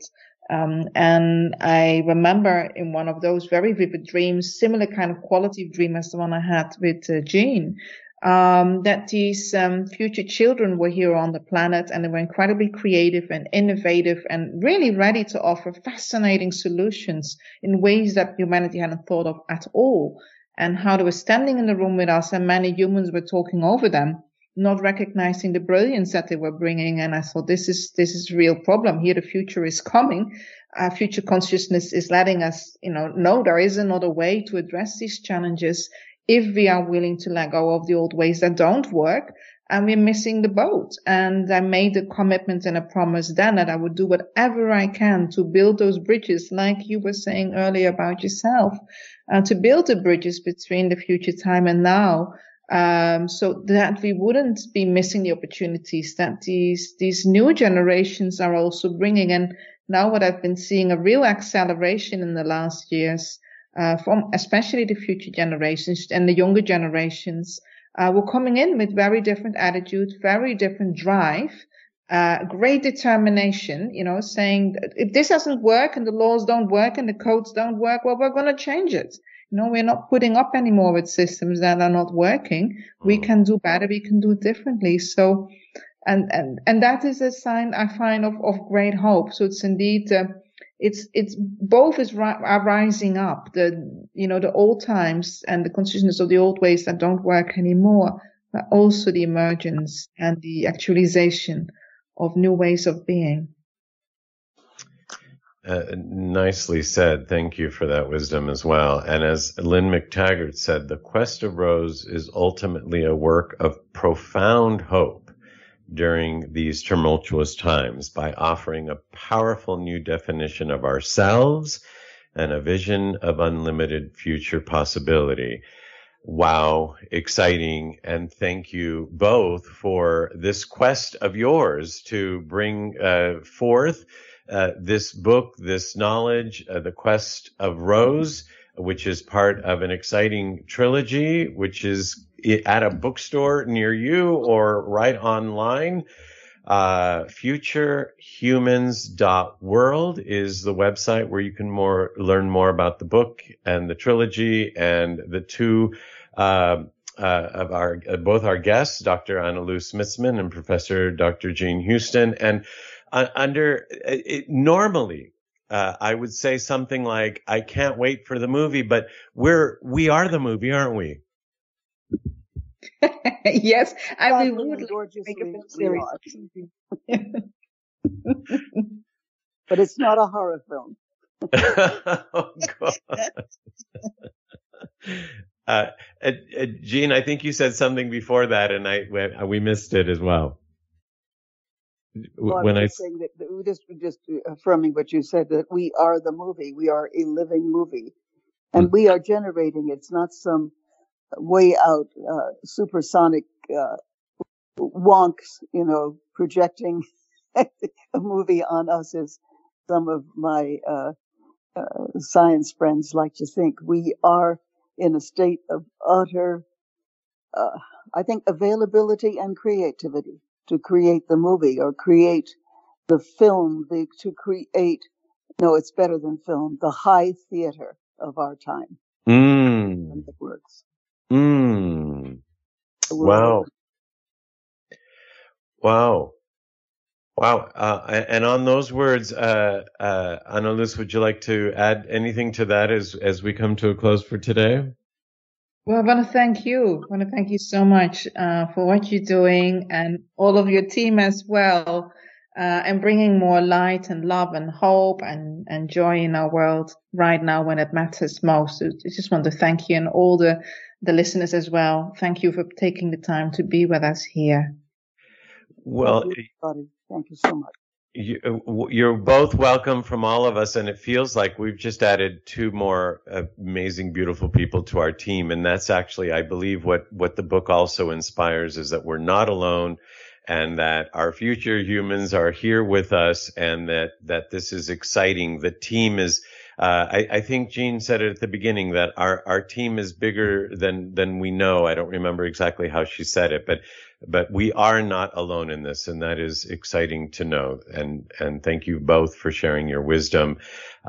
And I remember in one of those very vivid dreams, similar kind of quality of dream as the one I had with Jean, that these future children were here on the planet, and they were incredibly creative and innovative and really ready to offer fascinating solutions in ways that humanity hadn't thought of at all. And how they were standing in the room with us, and many humans were talking over them, not recognizing the brilliance that they were bringing. And I thought, this is a real problem here. The future is coming. Future consciousness is letting us, know there is another way to address these challenges if we are willing to let go of the old ways that don't work, and we're missing the boat. And I made a commitment and a promise then that I would do whatever I can to build those bridges, like you were saying earlier about yourself, to build the bridges between the future time and now, so that we wouldn't be missing the opportunities that these new generations are also bringing. And now what I've been seeing a real acceleration in the last years, from especially the future generations and the younger generations, were coming in with very different attitudes, very different drive, great determination, saying that if this doesn't work and the laws don't work and the codes don't work, well, we're going to change it. We're not putting up anymore with systems that are not working. We can do better. We can do it differently. So, and that is a sign I find of great hope. So it's indeed, it's both are rising up, the old times and the consciousness of the old ways that don't work anymore, but also the emergence and the actualization of new ways of being. Nicely said. Thank you for that wisdom as well. And as Lynn McTaggart said, the Quest of Rose is ultimately a work of profound hope during these tumultuous times by offering a powerful new definition of ourselves and a vision of unlimited future possibility. Wow, exciting. And thank you both for this quest of yours to bring forth this book, this knowledge, The Quest of Rose, which is part of an exciting trilogy, which is at a bookstore near you or right online. futurehumans.world is the website where you can learn more about the book and the trilogy, and the two of both our guests, Dr. Annalou Smitsman and Professor Dr. Jean Houston. And normally, I would say something like, I can't wait for the movie, but we are the movie, aren't we? Yes, we would make a series. But it's not a horror film. Oh, God. Jean, I think you said something before that, and we missed it as well. Well, I was saying that just affirming what you said, that we are the movie. We are a living movie, and we are generating. It's not some way out supersonic wonks, projecting a movie on us, as some of my science friends like to think. We are in a state of utter, I think, availability and creativity to create the movie or create the film, it's better than film, the high theater of our time. And it works. Wow. Wow. And on those words, Annalou, would you like to add anything to that as we come to a close for today? Well, I want to thank you. I want to thank you so much for what you're doing, and all of your team as well, and bringing more light and love and hope and joy in our world right now when it matters most. I just want to thank you, and all the listeners as well. Thank you for taking the time to be with us here. Well, thank you so much. You're both welcome from all of us, and it feels like we've just added two more amazing, beautiful people to our team. And that's actually, I believe, what the book also inspires, is that we're not alone, and that our future humans are here with us, and that this is exciting. The team is, I think Jean said it at the beginning, that our team is bigger than we know. I don't remember exactly how she said it, but we are not alone in this, and that is exciting to know. And thank you both for sharing your wisdom,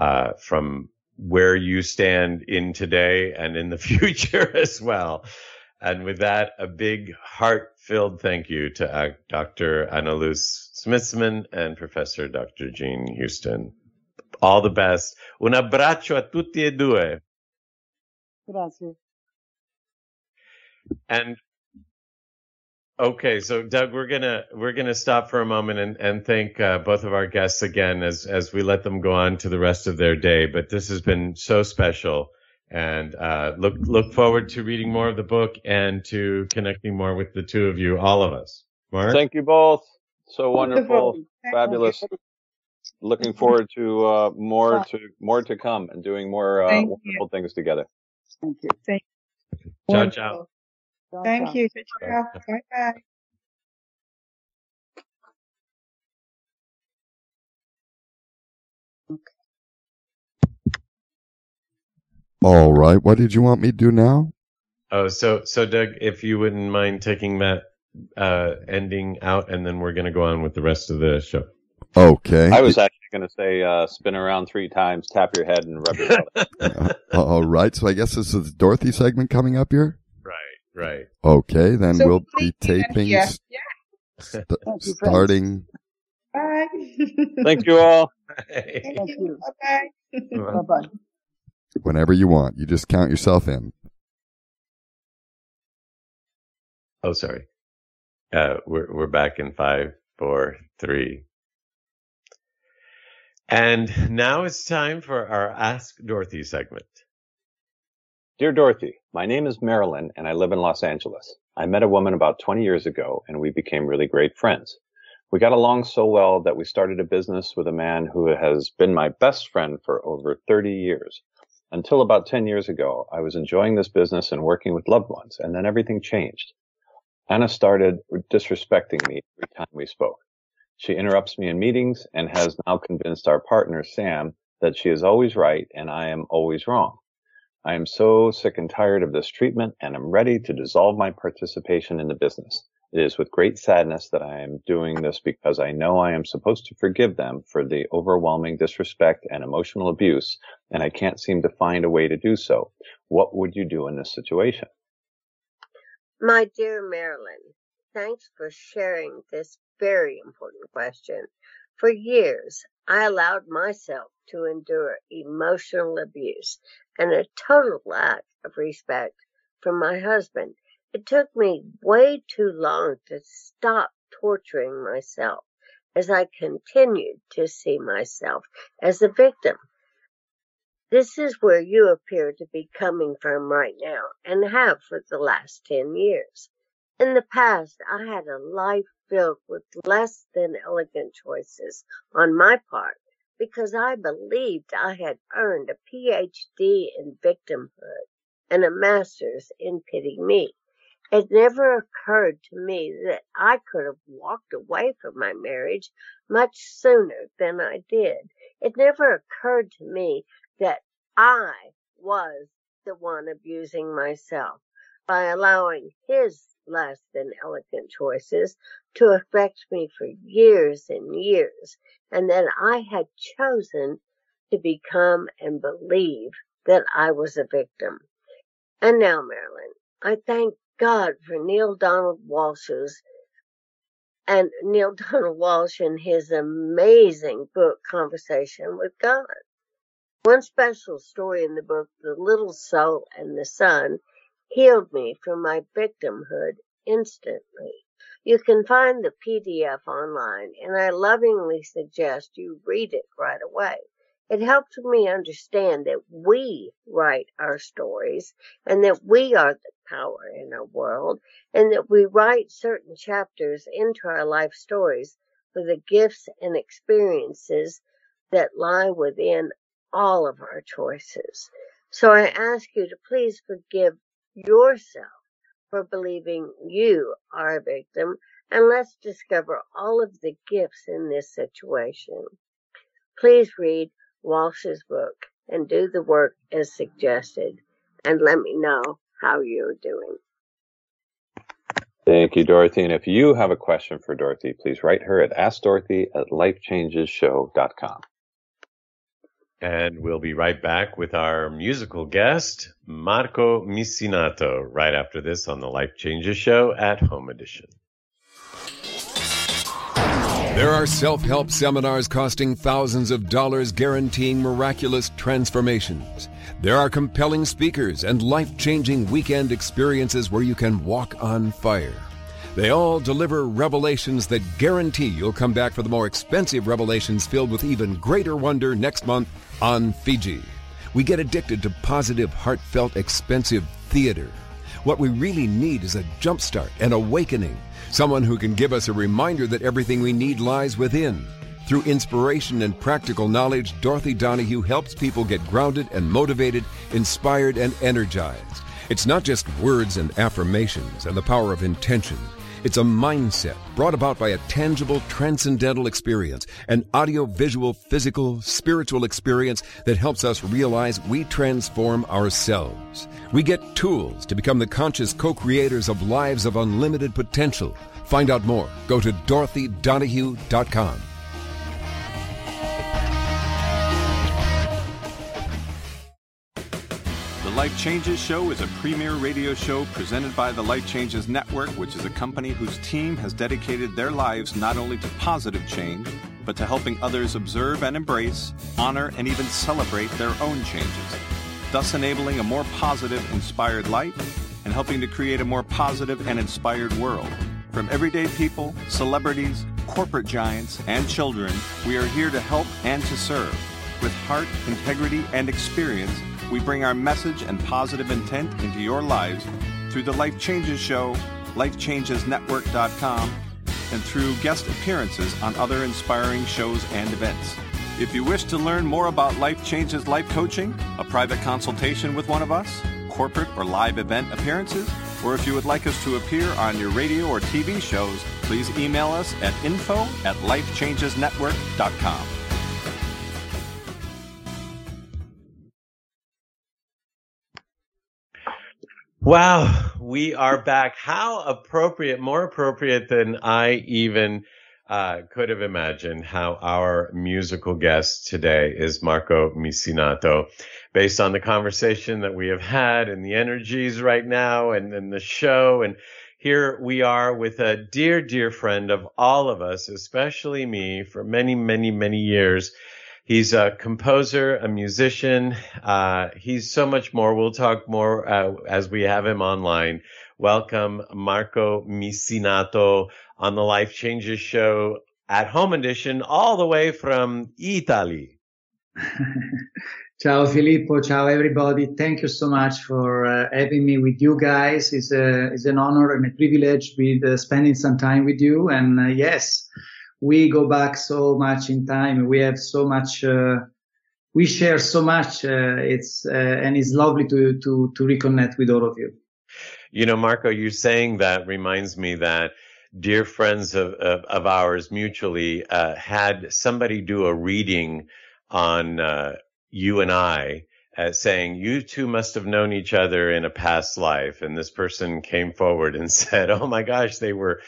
from where you stand in today and in the future as well. And with that, a big heart-filled thank you to Dr. Annaluz Smitsman and Professor Dr. Jean Houston. All the best. Un abbraccio a tutti e due. Grazie. And okay, so Doug, we're gonna stop for a moment and thank both of our guests again as we let them go on to the rest of their day. But this has been so special, and look forward to reading more of the book and to connecting more with the two of you, all of us. Mark? Thank you both. So wonderful, fabulous. Looking forward to more to come and doing more wonderful things together. Thank you. Thank you. Ciao, ciao. Thank you. Ciao. Bye-bye. All right. What did you want me to do now? Oh, so Doug, if you wouldn't mind taking that ending out, and then we're going to go on with the rest of the show. Okay. I was actually going to say spin around 3 times, tap your head, and rub your belly. All right. So I guess this is the Dorothy segment coming up here? Right. Okay. Then So we'll be taping starting. Bye. Thank you all. Thank you. Bye-bye. Bye-bye. Whenever you want. You just count yourself in. Oh, sorry. We're back in 5, 4, 3. And now it's time for our Ask Dorothy segment. Dear Dorothy, my name is Marilyn, and I live in Los Angeles. I met a woman about 20 years ago, and we became really great friends. We got along so well that we started a business with a man who has been my best friend for over 30 years. Until about 10 years ago, I was enjoying this business and working with loved ones, and then everything changed. Anna started disrespecting me every time we spoke. She interrupts me in meetings and has now convinced our partner, Sam, that she is always right and I am always wrong. I am so sick and tired of this treatment, and am ready to dissolve my participation in the business. It is with great sadness that I am doing this, because I know I am supposed to forgive them for the overwhelming disrespect and emotional abuse, and I can't seem to find a way to do so. What would you do in this situation? My dear Marilyn, thanks for sharing this very important question. For years, I allowed myself to endure emotional abuse and a total lack of respect from my husband. It took me way too long to stop torturing myself, as I continued to see myself as a victim. This is where you appear to be coming from right now, and have for the last 10 years. In the past, I had a life filled with less than elegant choices on my part, because I believed I had earned a PhD in victimhood and a master's in pity me. It never occurred to me that I could have walked away from my marriage much sooner than I did. It never occurred to me that I was the one abusing myself by allowing his less than elegant choices to affect me for years and years, and that I had chosen to become and believe that I was a victim. And now, Marilyn, I thank God for Neil Donald Walsh and his amazing book, Conversation with God. One special story in the book, The Little Soul and the Sun, healed me from my victimhood instantly. You can find the PDF online, and I lovingly suggest you read it right away. It helped me understand that we write our stories, and that we are the power in our world, and that we write certain chapters into our life stories for the gifts and experiences that lie within all of our choices. So I ask you to please forgive yourself for believing you are a victim, and let's discover all of the gifts in this situation. Please read Walsh's book and do the work as suggested, and let me know how you're doing. Thank you, Dorothy. And if you have a question for Dorothy, please write her at AskDorothy@lifechangeshow.com. And we'll be right back with our musical guest, Marco Micinato, right after this on the Life Changes Show at Home Edition. There are self-help seminars costing thousands of dollars guaranteeing miraculous transformations. There are compelling speakers and life-changing weekend experiences where you can walk on fire. They all deliver revelations that guarantee you'll come back for the more expensive revelations filled with even greater wonder next month on Fiji. We get addicted to positive, heartfelt, expensive theater. What we really need is a jumpstart, an awakening, someone who can give us a reminder that everything we need lies within. Through inspiration and practical knowledge, Dorothy Donahue helps people get grounded and motivated, inspired and energized. It's not just words and affirmations and the power of intention. It's a mindset brought about by a tangible, transcendental experience, an audio-visual, physical, spiritual experience that helps us realize we transform ourselves. We get tools to become the conscious co-creators of lives of unlimited potential. Find out more. Go to DorothyDonahue.com. The Life Changes Show is a premier radio show presented by the Life Changes Network, which is a company whose team has dedicated their lives not only to positive change, but to helping others observe and embrace, honor, and even celebrate their own changes, thus enabling a more positive, inspired life and helping to create a more positive and inspired world. From everyday people, celebrities, corporate giants, and children, we are here to help and to serve. With heart, integrity, and experience, we bring our message and positive intent into your lives through the Life Changes Show, LifeChangesNetwork.com, and through guest appearances on other inspiring shows and events. If you wish to learn more about Life Changes Life Coaching, a private consultation with one of us, corporate or live event appearances, or if you would like us to appear on your radio or TV shows, please email us at info@LifeChangesNetwork.com. Wow, we are back. How appropriate, more appropriate than I even could have imagined, how our musical guest today is Marco Micinato. Based on the conversation that we have had and the energies right now and the show. And here we are with a dear, dear friend of all of us, especially me, for many, many, many years. He's a composer, a musician. He's so much more. We'll talk more as we have him online. Welcome, Marco Micinato, on the Life Changes Show at Home Edition, all the way from Italy. Ciao, Filippo. Ciao, everybody. Thank you so much for having me with you guys. It's an honor and a privilege with spending some time with you. And yes, we go back so much in time. We have so much, we share so much. And it's lovely to reconnect with all of you. You know, Marco, you saying that reminds me that dear friends of ours mutually, had somebody do a reading on, you and I, saying, you two must have known each other in a past life. And this person came forward and said, oh my gosh, they were,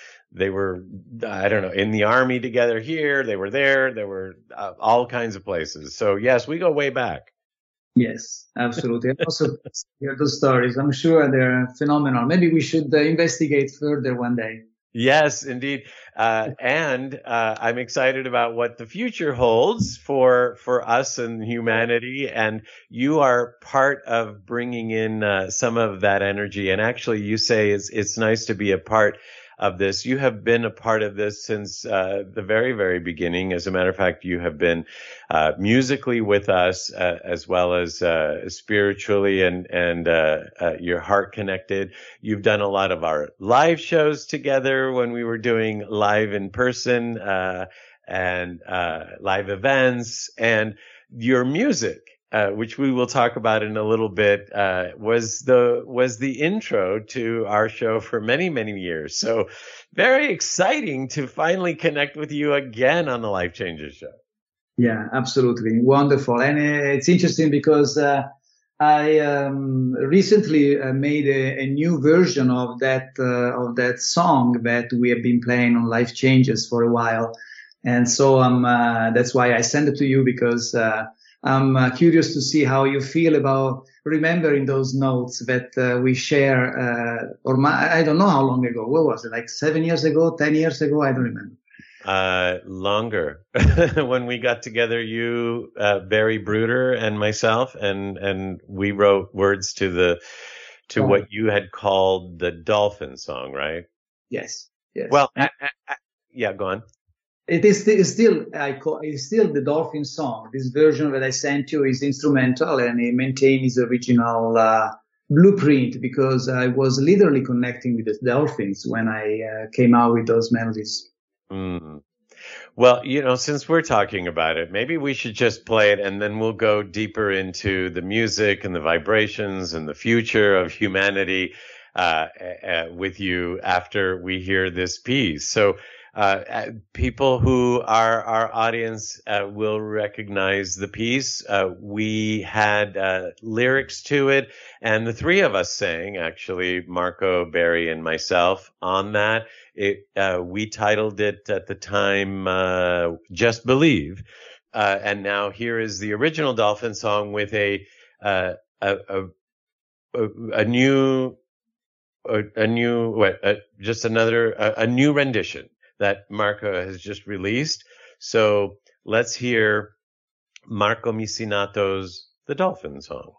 I don't know, in the army together here. They were there. There were all kinds of places. So yes, we go way back. Yes, absolutely. I also hear those stories. I'm sure they're phenomenal. Maybe we should investigate further one day. Yes, indeed. And I'm excited about what the future holds for us and humanity. And you are part of bringing in some of that energy. And actually, you say it's nice to be a part of this. You have been a part of this since the very, very beginning. As a matter of fact, you have been musically with us as well as spiritually and your heart connected. You've done a lot of our live shows together when we were doing live in person and live events, and your music. Which we will talk about in a little bit, was the intro to our show for many, many years. So very exciting to finally connect with you again on the Life Changes Show. Yeah, absolutely. Wonderful. And it's interesting because I recently made a new version of that song that we have been playing on Life Changes for a while. And so that's why I sent it to you, because I'm curious to see how you feel about remembering those notes that we share. I don't know how long ago. What was it? Like 7 years ago, 10 years ago? I don't remember. Longer. When we got together, you, Barry Bruder, and myself, and we wrote words to what you had called the Dolphin song, right? Yes. Yes. Well, yeah, go on. It's still the Dolphin song. This version that I sent you is instrumental, and it maintains his original blueprint, because I was literally connecting with the dolphins when I came out with those melodies. Mm. Well, since we're talking about it, maybe we should just play it, and then we'll go deeper into the music and the vibrations and the future of humanity with you after we hear this piece. So people who are our audience will recognize the piece. We had lyrics to it, and the three of us sang, actually, Marco, Barry, and myself, on that. We titled it at the time Just Believe. And now here is the original Dolphin song with a new rendition that Marco has just released. So let's hear Marco Misinato's The Dolphin Song.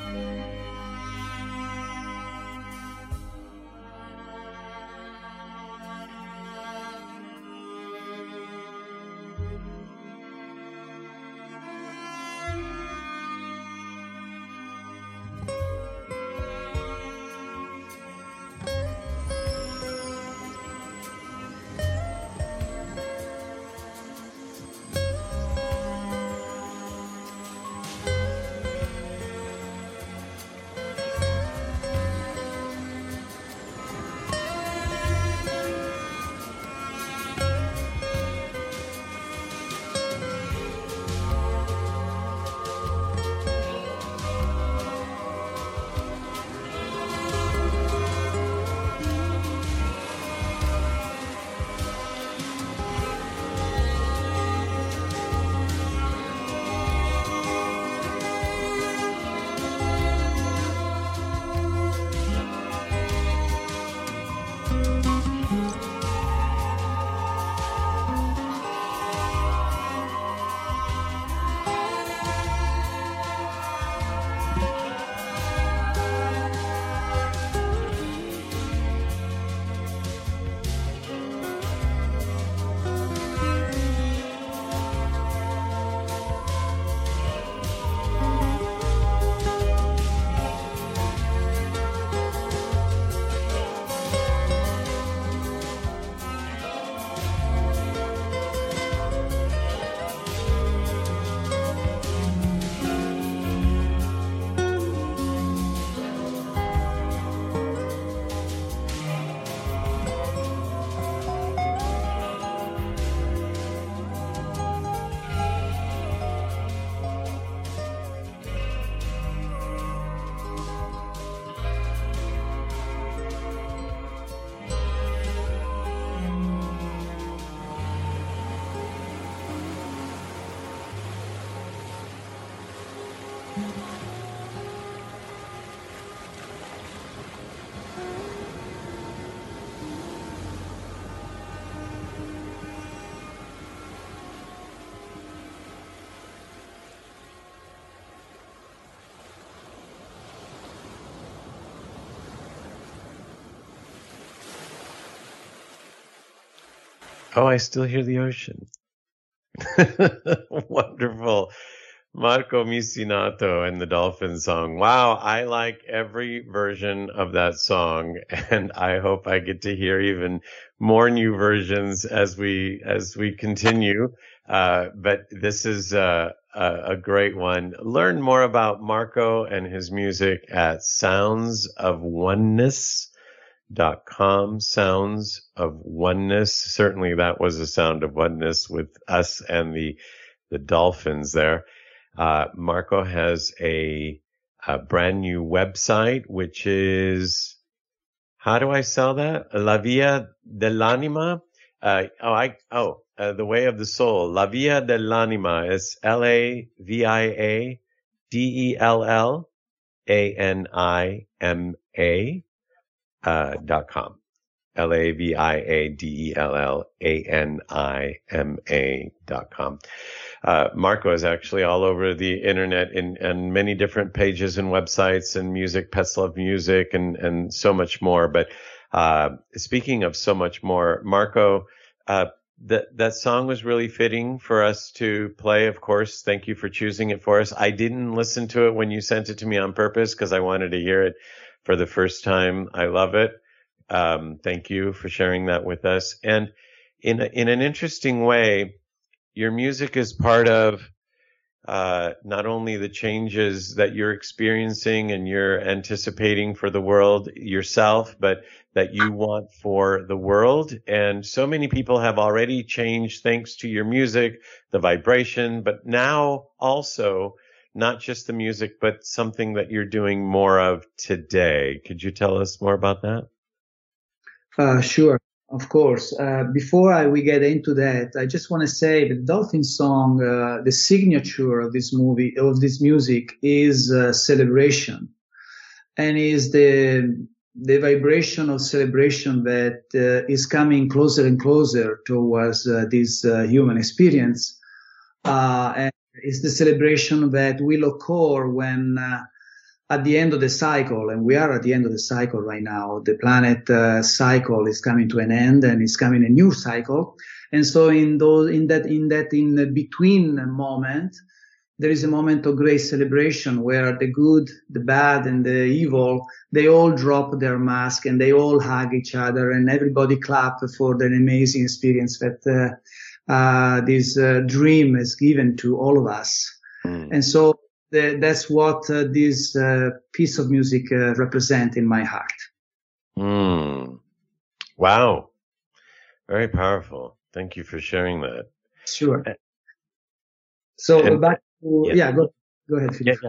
Oh, I still hear the ocean. Wonderful. Marco Misinato and the Dolphin song. Wow, I like every version of that song, and I hope I get to hear even more new versions as we continue. But this is a great one. Learn more about Marco and his music at soundsofoneness.com. Sounds of Oneness. Certainly that was a sound of oneness with us and the dolphins there. Marco has a brand new website, which is, how do I spell that? La Via dell'Anima. The Way of the Soul. La Via dell'Anima is LAVIADELLANIMA.com. LAVIADELLANIMA.com. Marco is actually all over the internet and many different pages and websites and music, Pets Love Music and so much more. But, speaking of so much more, Marco, that song was really fitting for us to play. Of course, thank you for choosing it for us. I didn't listen to it when you sent it to me on purpose because I wanted to hear it for the first time. I love it. Thank you for sharing that with us. And in an interesting way, your music is part of not only the changes that you're experiencing and you're anticipating for the world yourself, but that you want for the world. And so many people have already changed thanks to your music, the vibration, but now also not just the music, but something that you're doing more of today. Could you tell us more about that? Sure. Of course. Before we get into that, I just want to say the Dolphin song, the signature of this music is celebration, and is the vibration of celebration that is coming closer and closer towards this human experience. And it's the celebration that will occur when at the end of the cycle, and we are at the end of the cycle right now. The planet cycle is coming to an end, and it's coming a new cycle. And so in the between moment, there is a moment of great celebration where the good, the bad, and the evil, they all drop their mask and they all hug each other, and everybody clap for the amazing experience that this dream has given to all of us. And so that's what this piece of music represents in my heart. Wow. Very powerful. Thank you for sharing that. Sure. So back to, go ahead, Philip.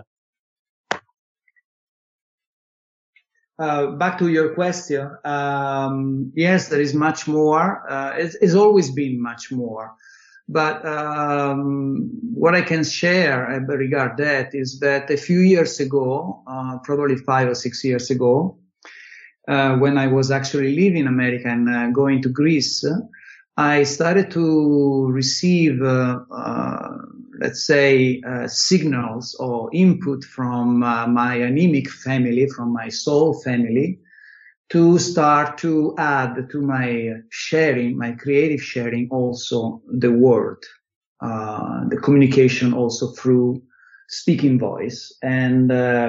Back to your question. Yes, there is much more. It's always been much more. But what I can share regard that is that a few years ago, probably 5 or 6 years ago, when I was actually leaving America and going to Greece, I started to receive, let's say, signals or input from my anemic family, from my soul family, to start to add to my sharing, my creative sharing, also the word, the communication also through speaking voice. And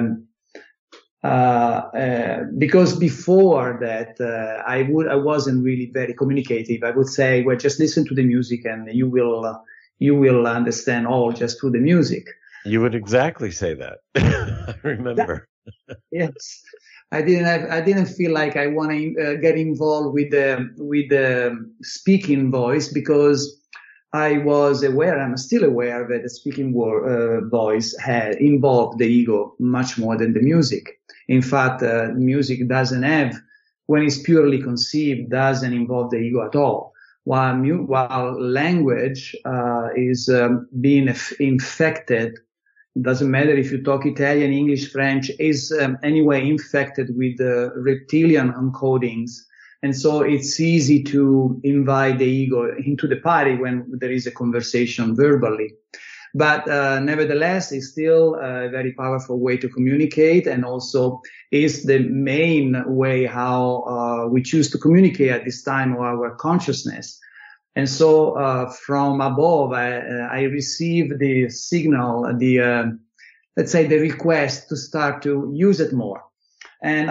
because before that, I wasn't really very communicative. I would say, well, just listen to the music and you will understand all just through the music. You would exactly say that. I remember. Yes. I didn't feel like I want to get involved with the speaking voice, because I was aware, I'm still aware that the speaking voice had involved the ego much more than the music. In fact, music doesn't have, when it's purely conceived, doesn't involve the ego at all. While language is being infected, doesn't matter if you talk Italian, English, French, is anyway infected with reptilian encodings. And so it's easy to invite the ego into the party when there is a conversation verbally. But nevertheless, it's still a very powerful way to communicate, and also is the main way how we choose to communicate at this time of our consciousness. And so from above, I received the signal, let's say the request to start to use it more. And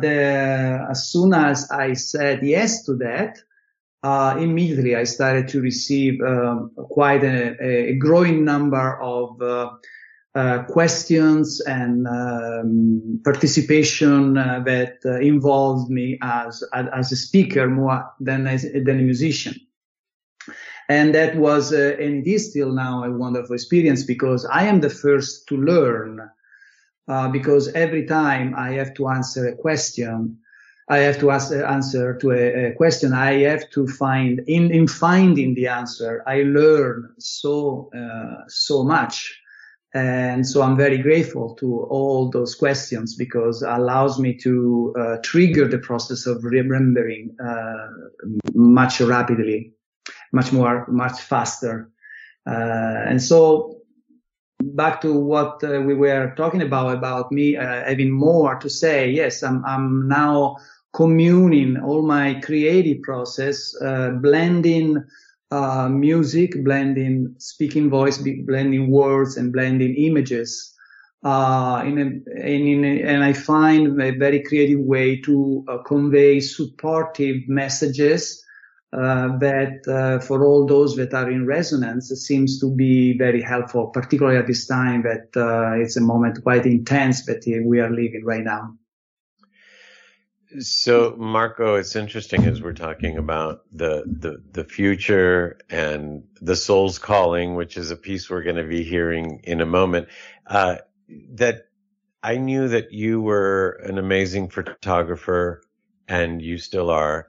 as soon as I said yes to that, immediately I started to receive quite a growing number of questions and participation that involved me as a speaker more than a musician. And that was, and it is still now, a wonderful experience, because I am the first to learn, because every time I have to answer a question, I have to answer to a question, I have to find, in finding the answer, I learn so much. And so I'm very grateful to all those questions, because it allows me to trigger the process of remembering much rapidly, much faster. And so back to what we were talking about me having more to say. Yes, I'm now communing all my creative process, blending music, blending speaking voice, blending words, and blending images, and I find a very creative way to convey supportive messages that for all those that are in resonance, it seems to be very helpful, particularly at this time that it's a moment quite intense that we are living right now. So, Marco, it's interesting as we're talking about the future and the soul's calling, which is a piece we're going to be hearing in a moment, that I knew that you were an amazing photographer, and you still are,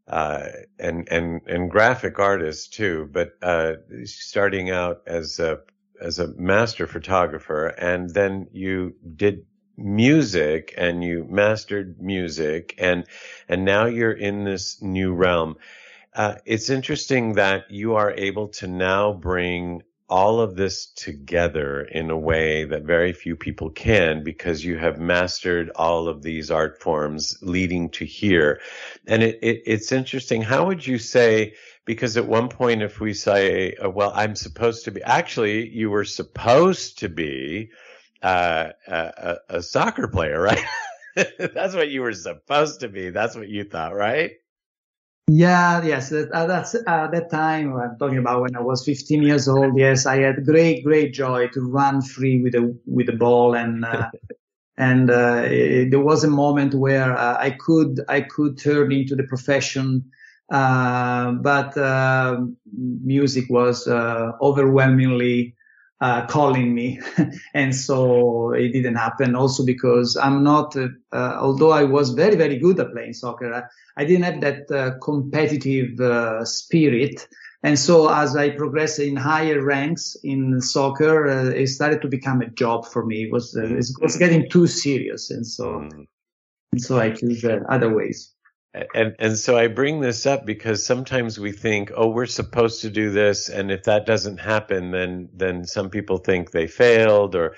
and graphic artist too, but starting out as a master photographer, and then you did music and you mastered music, and now you're in this new realm. It's interesting that you are able to now bring all of this together in a way that very few people can, because you have mastered all of these art forms leading to here. And it's interesting. How would you say, because at one point, if we say, well, I'm supposed to be, actually, you were supposed to be a soccer player, right? That's what you were supposed to be. That's what you thought, right? Yeah, yes. That's that time I'm talking about when I was 15 years old. Yes, I had great joy to run free with the ball, and there was a moment where I could turn into the profession, but music was overwhelmingly calling me, and so it didn't happen. Also because I'm not, although I was very good at playing soccer, I didn't have that competitive spirit. And so as I progressed in higher ranks in soccer, it started to become a job for me. It was getting too serious, and so I choose other ways. And so I bring this up because sometimes we think, oh, we're supposed to do this, and if that doesn't happen, then some people think they failed, or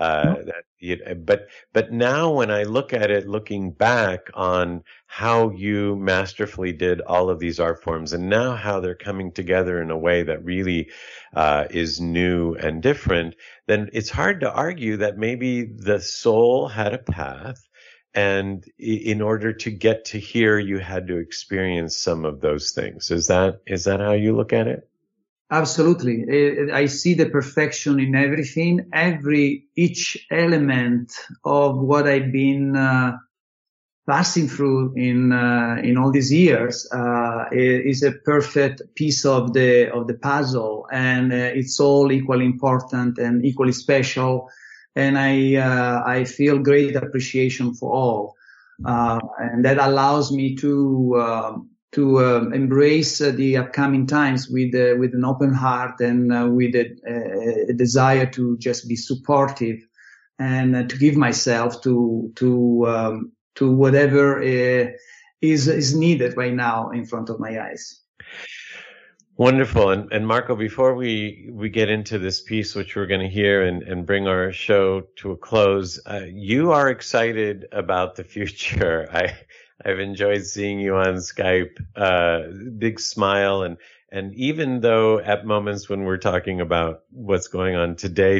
but now when I look at it, looking back on how you masterfully did all of these art forms, and now how they're coming together in a way that really is new and different, then it's hard to argue that maybe the soul had a path. And in order to get to here, you had to experience some of those things. Is that how you look at it? Absolutely. I see the perfection in everything. Each element of what I've been passing through in all these years is a perfect piece of the puzzle, and it's all equally important and equally special. And I feel great appreciation for all, and that allows me to embrace the upcoming times with an open heart and with a desire to just be supportive and to give myself to whatever is needed right now in front of my eyes. Wonderful. And Marco, before we get into this piece, which we're going to hear and bring our show to a close, you are excited about the future. I've enjoyed seeing you on Skype, big smile. And even though at moments when we're talking about what's going on today,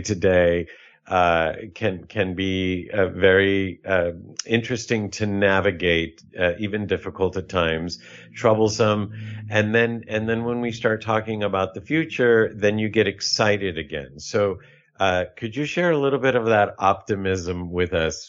can be very interesting to navigate, even difficult at times, troublesome. And then when we start talking about the future, then you get excited again. So could you share a little bit of that optimism with us?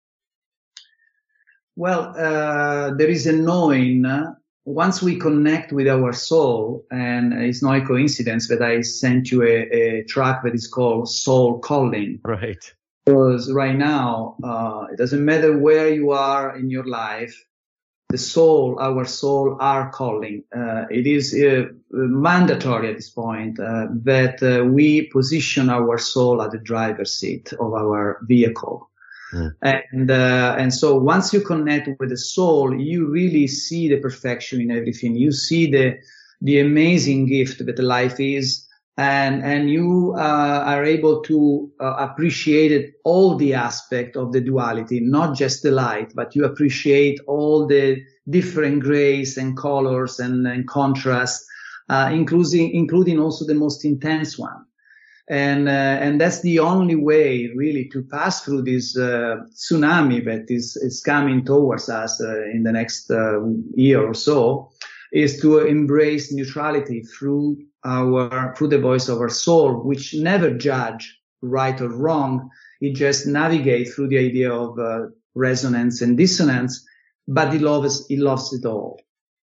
Well, there is a knowing, once we connect with our soul, and it's no coincidence that I sent you a track that is called Soul Calling. Right. Because right now, it doesn't matter where you are in your life, our soul are calling. It is mandatory at this point that we position our soul at the driver's seat of our vehicle. And so once you connect with the soul, you really see the perfection in everything. You see the amazing gift that life is, and you are able to appreciate all the aspect of the duality, not just the light, but you appreciate all the different grays and colors and contrast, including also the most intense one. And that's the only way really to pass through this tsunami that is coming towards us in the next year or so, is to embrace neutrality through the voice of our soul, which never judge right or wrong. It just navigates through the idea of resonance and dissonance, but it loves it all.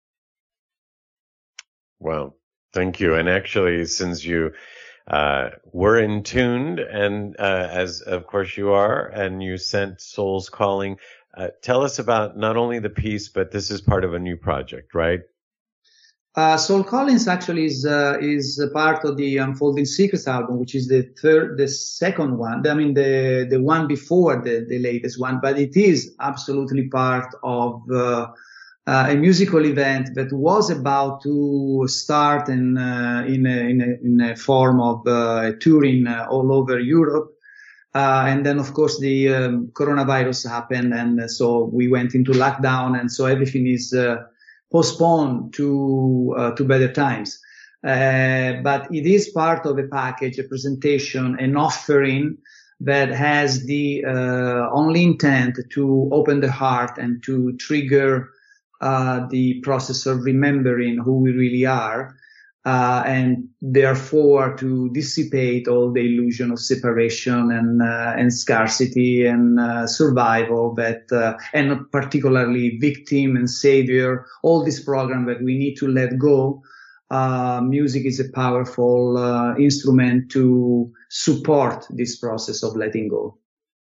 Wow. Thank you. And actually, since you were in tuned, and as of course you are, and you sent Soul's Calling, tell us about not only the piece, but this is part of a new project, right? Soul Callings actually is a part of the Unfolding Secrets album, which is the second one. I mean, the one before the latest one, but it is absolutely part of a musical event that was about to start in a form of touring all over Europe. And then, of course, the coronavirus happened, and so we went into lockdown, and so everything is postponed to better times. But it is part of a package, a presentation, an offering that has the only intent to open the heart and to trigger the process of remembering who we really are, and therefore to dissipate all the illusion of separation and scarcity and survival that, and particularly victim and savior, all this program that we need to let go. Music is a powerful instrument to support this process of letting go.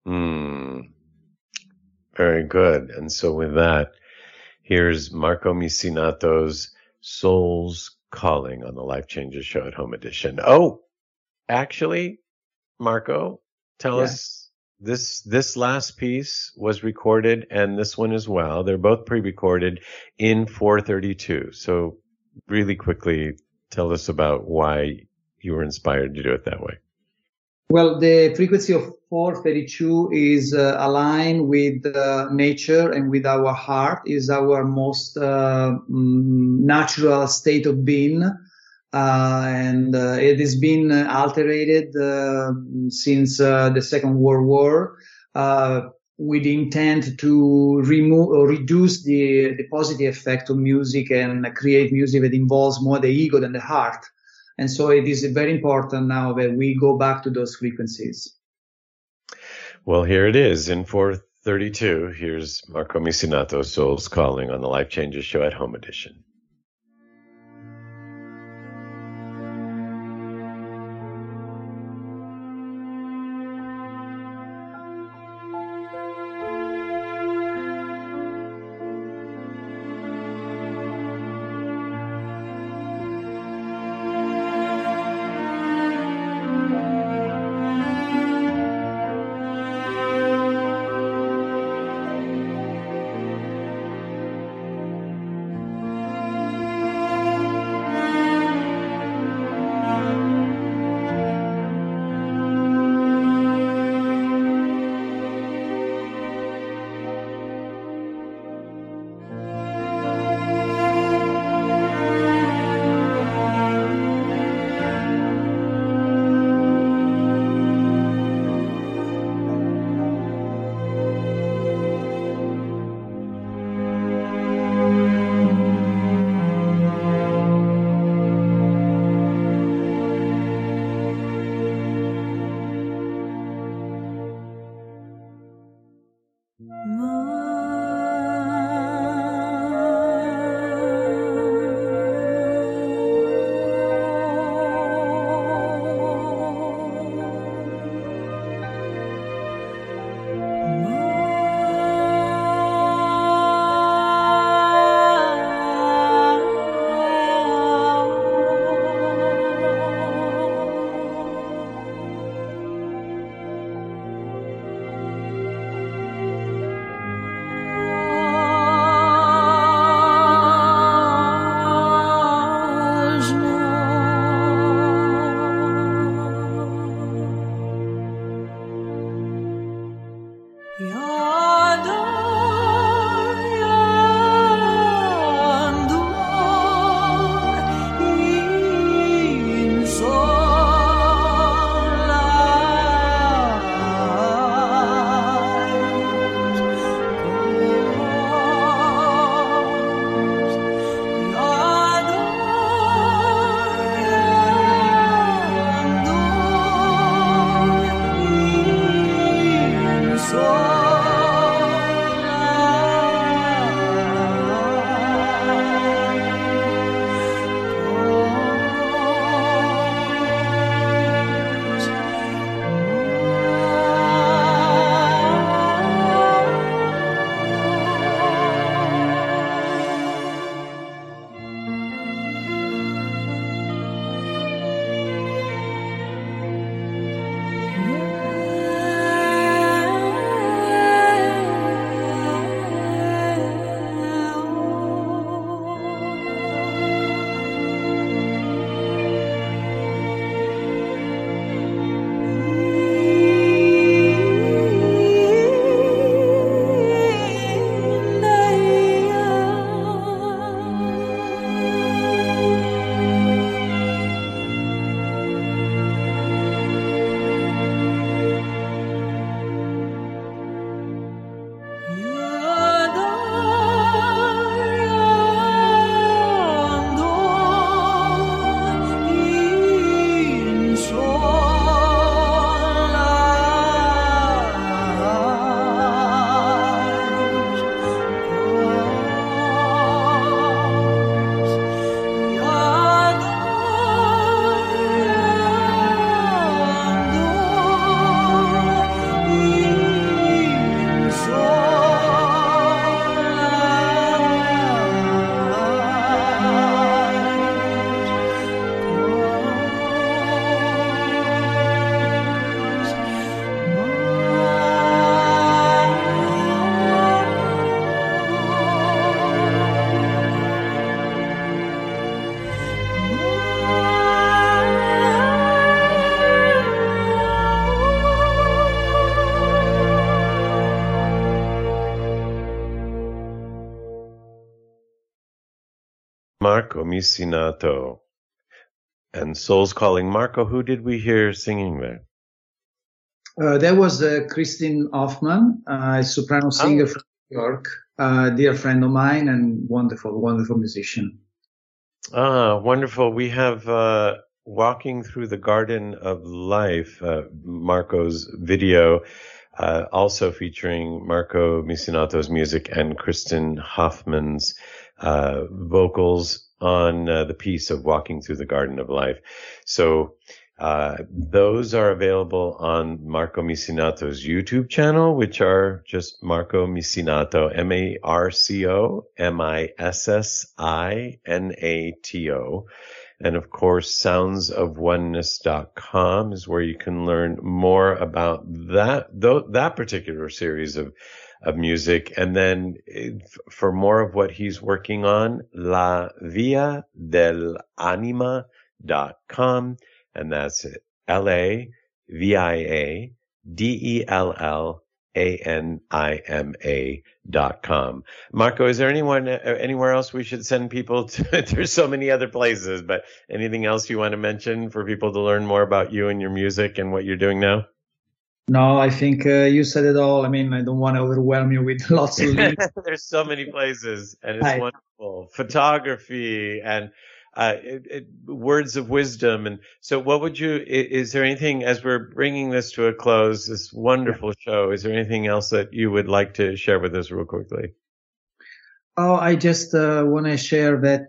Very good. And so with that, here's Marco Misinato's Soul's Calling on the Life Changes Show at Home Edition. Oh, actually, Marco, tell us, this last piece was recorded, and this one as well. They're both pre-recorded in 432. So really quickly, tell us about why you were inspired to do it that way. Well, the frequency of 432 is aligned with nature and with our heart, is our most natural state of being. And it has been alterated since the Second World War with the intent to remove or reduce the positive effect of music and create music that involves more the ego than the heart. And so it is very important now that we go back to those frequencies. Well, here it is in 432. Here's Marco Misinato, Soul's Calling on the Life Changes Show at Home Edition. Marco Micinato. And Souls Calling. Marco, who did we hear singing there? There was Christine Hoffman, a soprano singer from New York, a dear friend of mine and wonderful, wonderful musician. Wonderful. We have Walking Through the Garden of Life, Marco's video, also featuring Marco Micinato's music and Kristen Hoffman's vocals on the piece of Walking Through the Garden of Life. So those are available on Marco Micinato's YouTube channel, which are just Marco Micinato, MarcoMisinato. And of course, soundsofoneness.com is where you can learn more about that particular series of music. And then for more of what he's working on, laviadelanima.com. And that's LaViaDellAnima.com. Marco, is there anywhere else we should send people to? There's so many other places, but anything else you want to mention for people to learn more about you and your music and what you're doing now? No, I think you said it all. I mean, I don't want to overwhelm you with lots of links. There's so many places, and it's wonderful. Photography and words of wisdom. And so is there anything, as we're bringing this to a close, this wonderful show, is there anything else that you would like to share with us real quickly? Oh, I just want to share that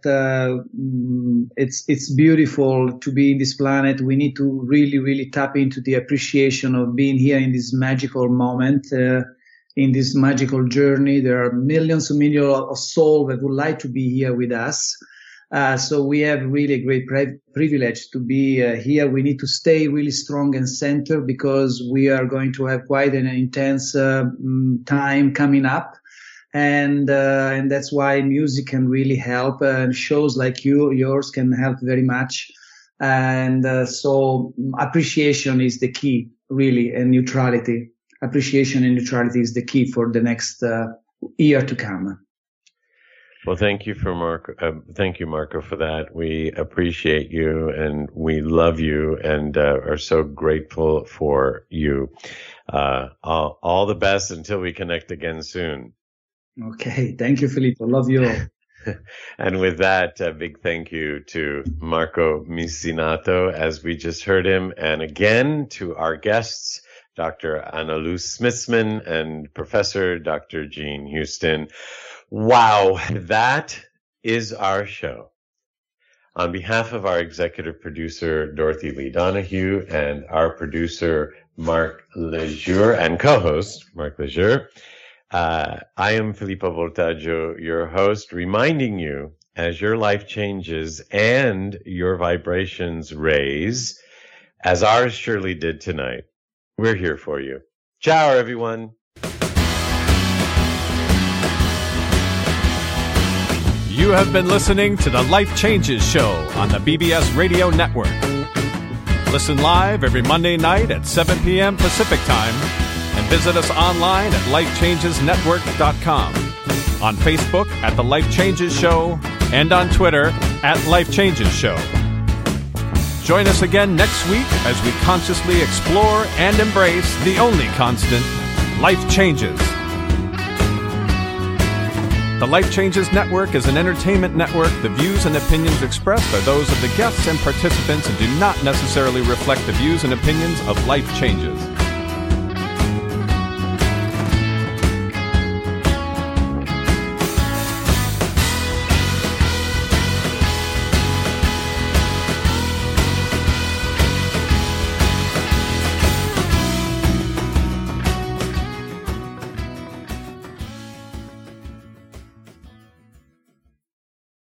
it's beautiful to be in this planet. We need to really, really tap into the appreciation of being here in this magical moment, in this magical journey. There are millions and millions of souls that would like to be here with us. So we have really a great privilege to be here. We need to stay really strong and centered because we are going to have quite an intense time coming up. And that's why music can really help, and shows like yours can help very much. And so appreciation is the key, really, and neutrality. Appreciation and neutrality is the key for the next year to come. Well, thank you, Marco, for that. We appreciate you and we love you and are so grateful for you. All the best until we connect again soon. Okay. Thank you, Filippo. Love you all. And with that, a big thank you to Marco Micinato, as we just heard him. And again, to our guests, Dr. Ana-Luz Smitsman and Professor Dr. Jean Houston. Wow, that is our show. On behalf of our executive producer, Dorothy Lee Donahue, and our producer, Mark Lejeune, and co-host, Mark Lejeune, I am Filippo Voltaggio, your host, reminding you, as your life changes and your vibrations raise, as ours surely did tonight, we're here for you. Ciao, everyone. You have been listening to the Life Changes Show on the BBS Radio Network. Listen live every Monday night at 7 p.m. Pacific Time and visit us online at lifechangesnetwork.com, on Facebook at The Life Changes Show, and on Twitter at Life Changes Show. Join us again next week as we consciously explore and embrace the only constant, life changes. The Life Changes Network is an entertainment network. The views and opinions expressed are those of the guests and participants and do not necessarily reflect the views and opinions of Life Changes.